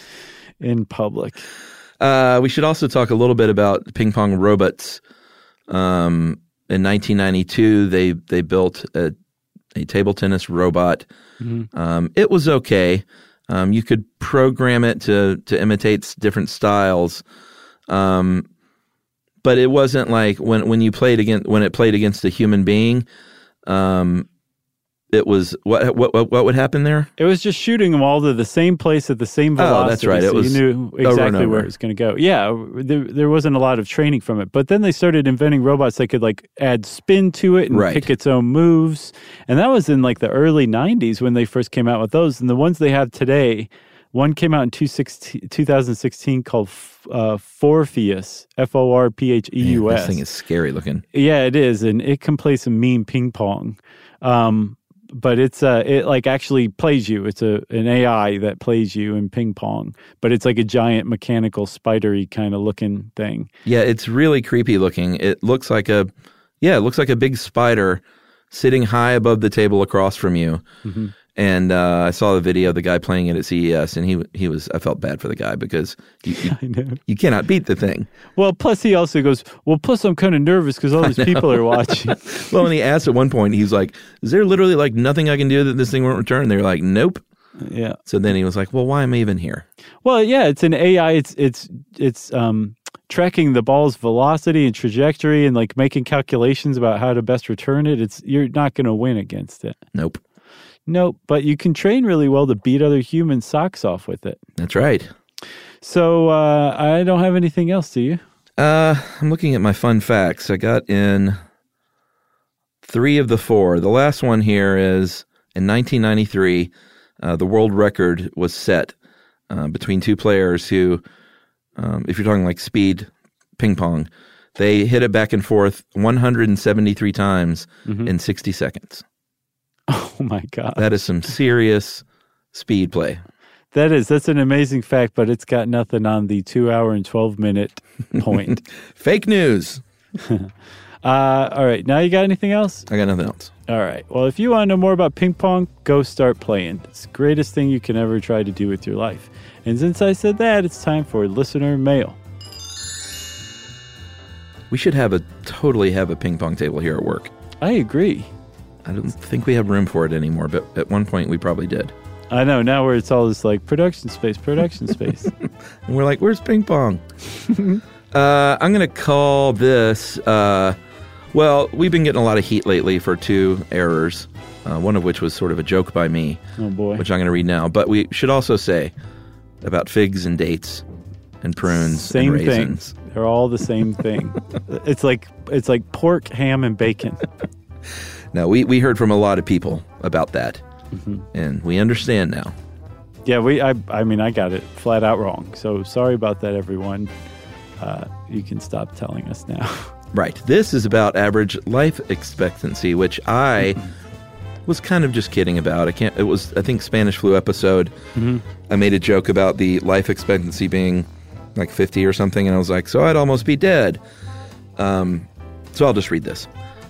in public. Uh, we should also talk a little bit about ping pong robots. Um, in nineteen ninety-two, they they built a, a table tennis robot. Mhm. Um, it was okay. Um, you could program it to to imitate s- different styles. Um, but it wasn't like when, when you played against, when it played against a human being, um, it was, what, what, what, what would happen there? It was just shooting them all to the same place at the same velocity. Oh, that's right. It so was you knew over and exactly where over. it was going to go. Yeah, there, there wasn't a lot of training from it. But then they started inventing robots that could like add spin to it and Right. pick its own moves. And that was in like the early nineties when they first came out with those. And the ones they have today, one came out in two thousand sixteen called uh, Forpheus, F O R P H E U S. This thing is scary looking. Yeah, it is, and it can play some mean ping pong. Um, but it's uh, it like actually plays you. It's a an A I that plays you in ping pong, but it's like a giant mechanical spidery kind of looking thing. Yeah, it's really creepy looking. It looks like a, yeah, it looks like a big spider sitting high above the table across from you. Mm-hmm. And uh, I saw the video of the guy playing it at C E S, and he he was. I felt bad for the guy because you you, I know. you cannot beat the thing. Well, plus he also goes, well, plus I'm kind of nervous because all these I know. people are watching. Well, and he asked at one point, he's like, "Is there literally like nothing I can do that this thing won't return?" They're like, "Nope." Yeah. So then he was like, "Well, why am I even here?" Well, yeah, it's an A I. It's it's it's um, tracking the ball's velocity and trajectory and like making calculations about how to best return it. It's you're not going to win against it. Nope. Nope. But you can train really well to beat other humans' socks off with it. That's right. So uh, I don't have anything else. Do you? Uh, I'm looking at my fun facts. I got in three of the four. The last one here is in nineteen ninety-three, uh, the world record was set uh, between two players who, um, if you're talking like speed ping pong, they hit it back and forth one hundred seventy-three times Mhm. in sixty seconds. Oh my God. That is some serious speed play. That is. That's an amazing fact, but it's got nothing on the two hour and twelve minute point. Fake news. uh, all right. Now you got anything else? I got nothing else. All right. Well, if you want to know more about ping pong, go start playing. It's the greatest thing you can ever try to do with your life. And since I said that, it's time for listener mail. We should have a totally have a ping pong table here at work. I agree. I don't think we have room for it anymore, but at one point we probably did. I know. Now where it's all this like production space, production space. And we're like, where's ping pong? uh, I'm going to call this, uh, well, we've been getting a lot of heat lately for two errors, uh, one of which was sort of a joke by me, Oh boy. which I'm going to read now. But we should also say about figs and dates and prunes Same and thing. raisins. They're all the same thing. It's like it's like pork, ham, and bacon. Now, we, we heard from a lot of people about that, Mhm. and we understand now. Yeah, we. I. I mean, I got it flat out wrong. So sorry about that, everyone. Uh, you can stop telling us now. Right. This is about average life expectancy, which I was kind of just kidding about. I can't. It was, I think, Spanish flu episode. Mhm. I made a joke about the life expectancy being like fifty or something, and I was like, so I'd almost be dead. Um, so I'll just read this.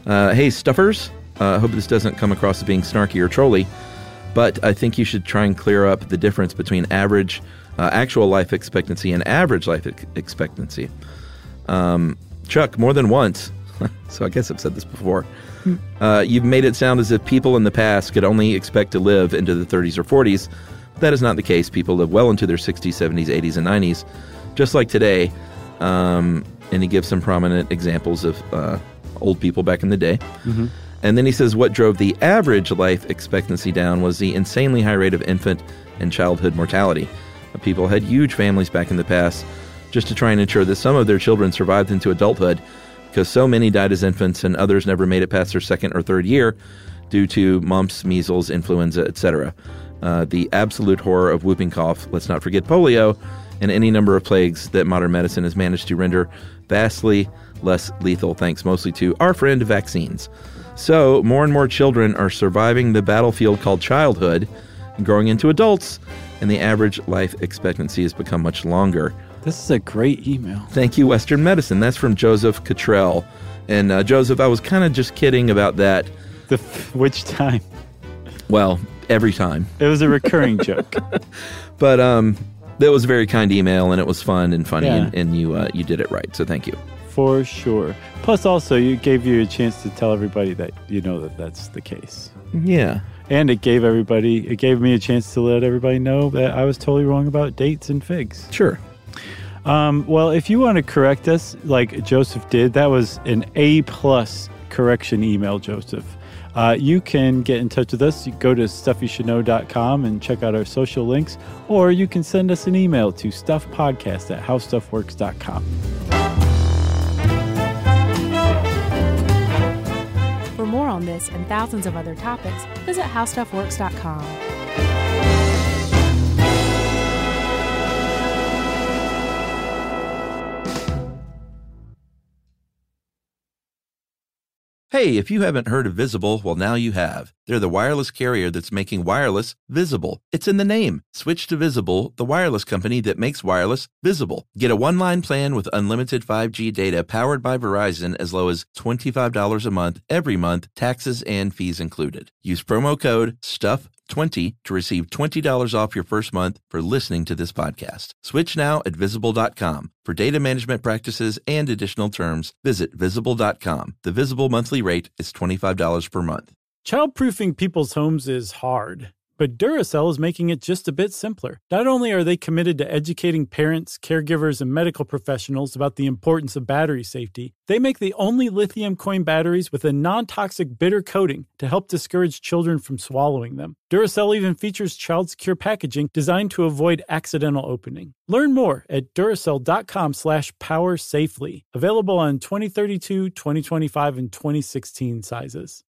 Uh, hey, Stuffers. I uh, hope this doesn't come across as being snarky or trolly, but I think you should try and clear up the difference between average, uh, actual life expectancy and average life ex- expectancy. Um, Chuck, more than once, so I guess I've said this before, uh, you've made it sound as if people in the past could only expect to live into the thirties or forties. That is not the case. People live well into their sixties, seventies, eighties, and nineties, just like today. Um, and he gives some prominent examples of uh, old people back in the day. Mm-hmm. And then he says what drove the average life expectancy down was the insanely high rate of infant and childhood mortality. People had huge families back in the past just to try and ensure that some of their children survived into adulthood, because so many died as infants and others never made it past their second or third year due to mumps, measles, influenza, et cetera. Uh, the absolute horror of whooping cough, let's not forget polio, and any number of plagues that modern medicine has managed to render vastly less lethal, thanks mostly to our friend vaccines. So more and more children are surviving the battlefield called childhood, growing into adults, and the average life expectancy has become much longer. This is a great email. Thank you, Western Medicine. That's from Joseph Cottrell. And uh, Joseph, I was kind of just kidding about that. The which time? Well, every time. It was a recurring joke. But um, that was a very kind email, and it was fun and funny, Yeah. and, and you uh, you did it right. So thank you. For sure. Plus, also, you gave you a chance to tell everybody that you know that that's the case. Yeah. And it gave everybody, it gave me a chance to let everybody know that I was totally wrong about dates and figs. Sure. Um, well, if you want to correct us like Joseph did, that was an A-plus correction email, Joseph. Uh, you can get in touch with us. You go to stuff you should know dot com and check out our social links, or you can send us an email to stuffpodcast at how stuff works dot com. For more on this and thousands of other topics, visit how stuff works dot com. Hey, if you haven't heard of Visible, well, now you have. They're the wireless carrier that's making wireless visible. It's in the name. Switch to Visible, the wireless company that makes wireless visible. Get a one-line plan with unlimited five G data powered by Verizon as low as twenty-five dollars a month, every month, taxes and fees included. Use promo code STUFF twenty to receive twenty dollars off your first month for listening to this podcast. Switch now at visible dot com. For data management practices and additional terms, visit visible dot com. The Visible monthly rate is twenty-five dollars per month. Childproofing people's homes is hard, but Duracell is making it just a bit simpler. Not only are they committed to educating parents, caregivers, and medical professionals about the importance of battery safety, they make the only lithium coin batteries with a non-toxic bitter coating to help discourage children from swallowing them. Duracell even features child-secure packaging designed to avoid accidental opening. Learn more at Duracell dot com slash power safely. Available on twenty thirty-two, twenty twenty-five, and twenty sixteen sizes.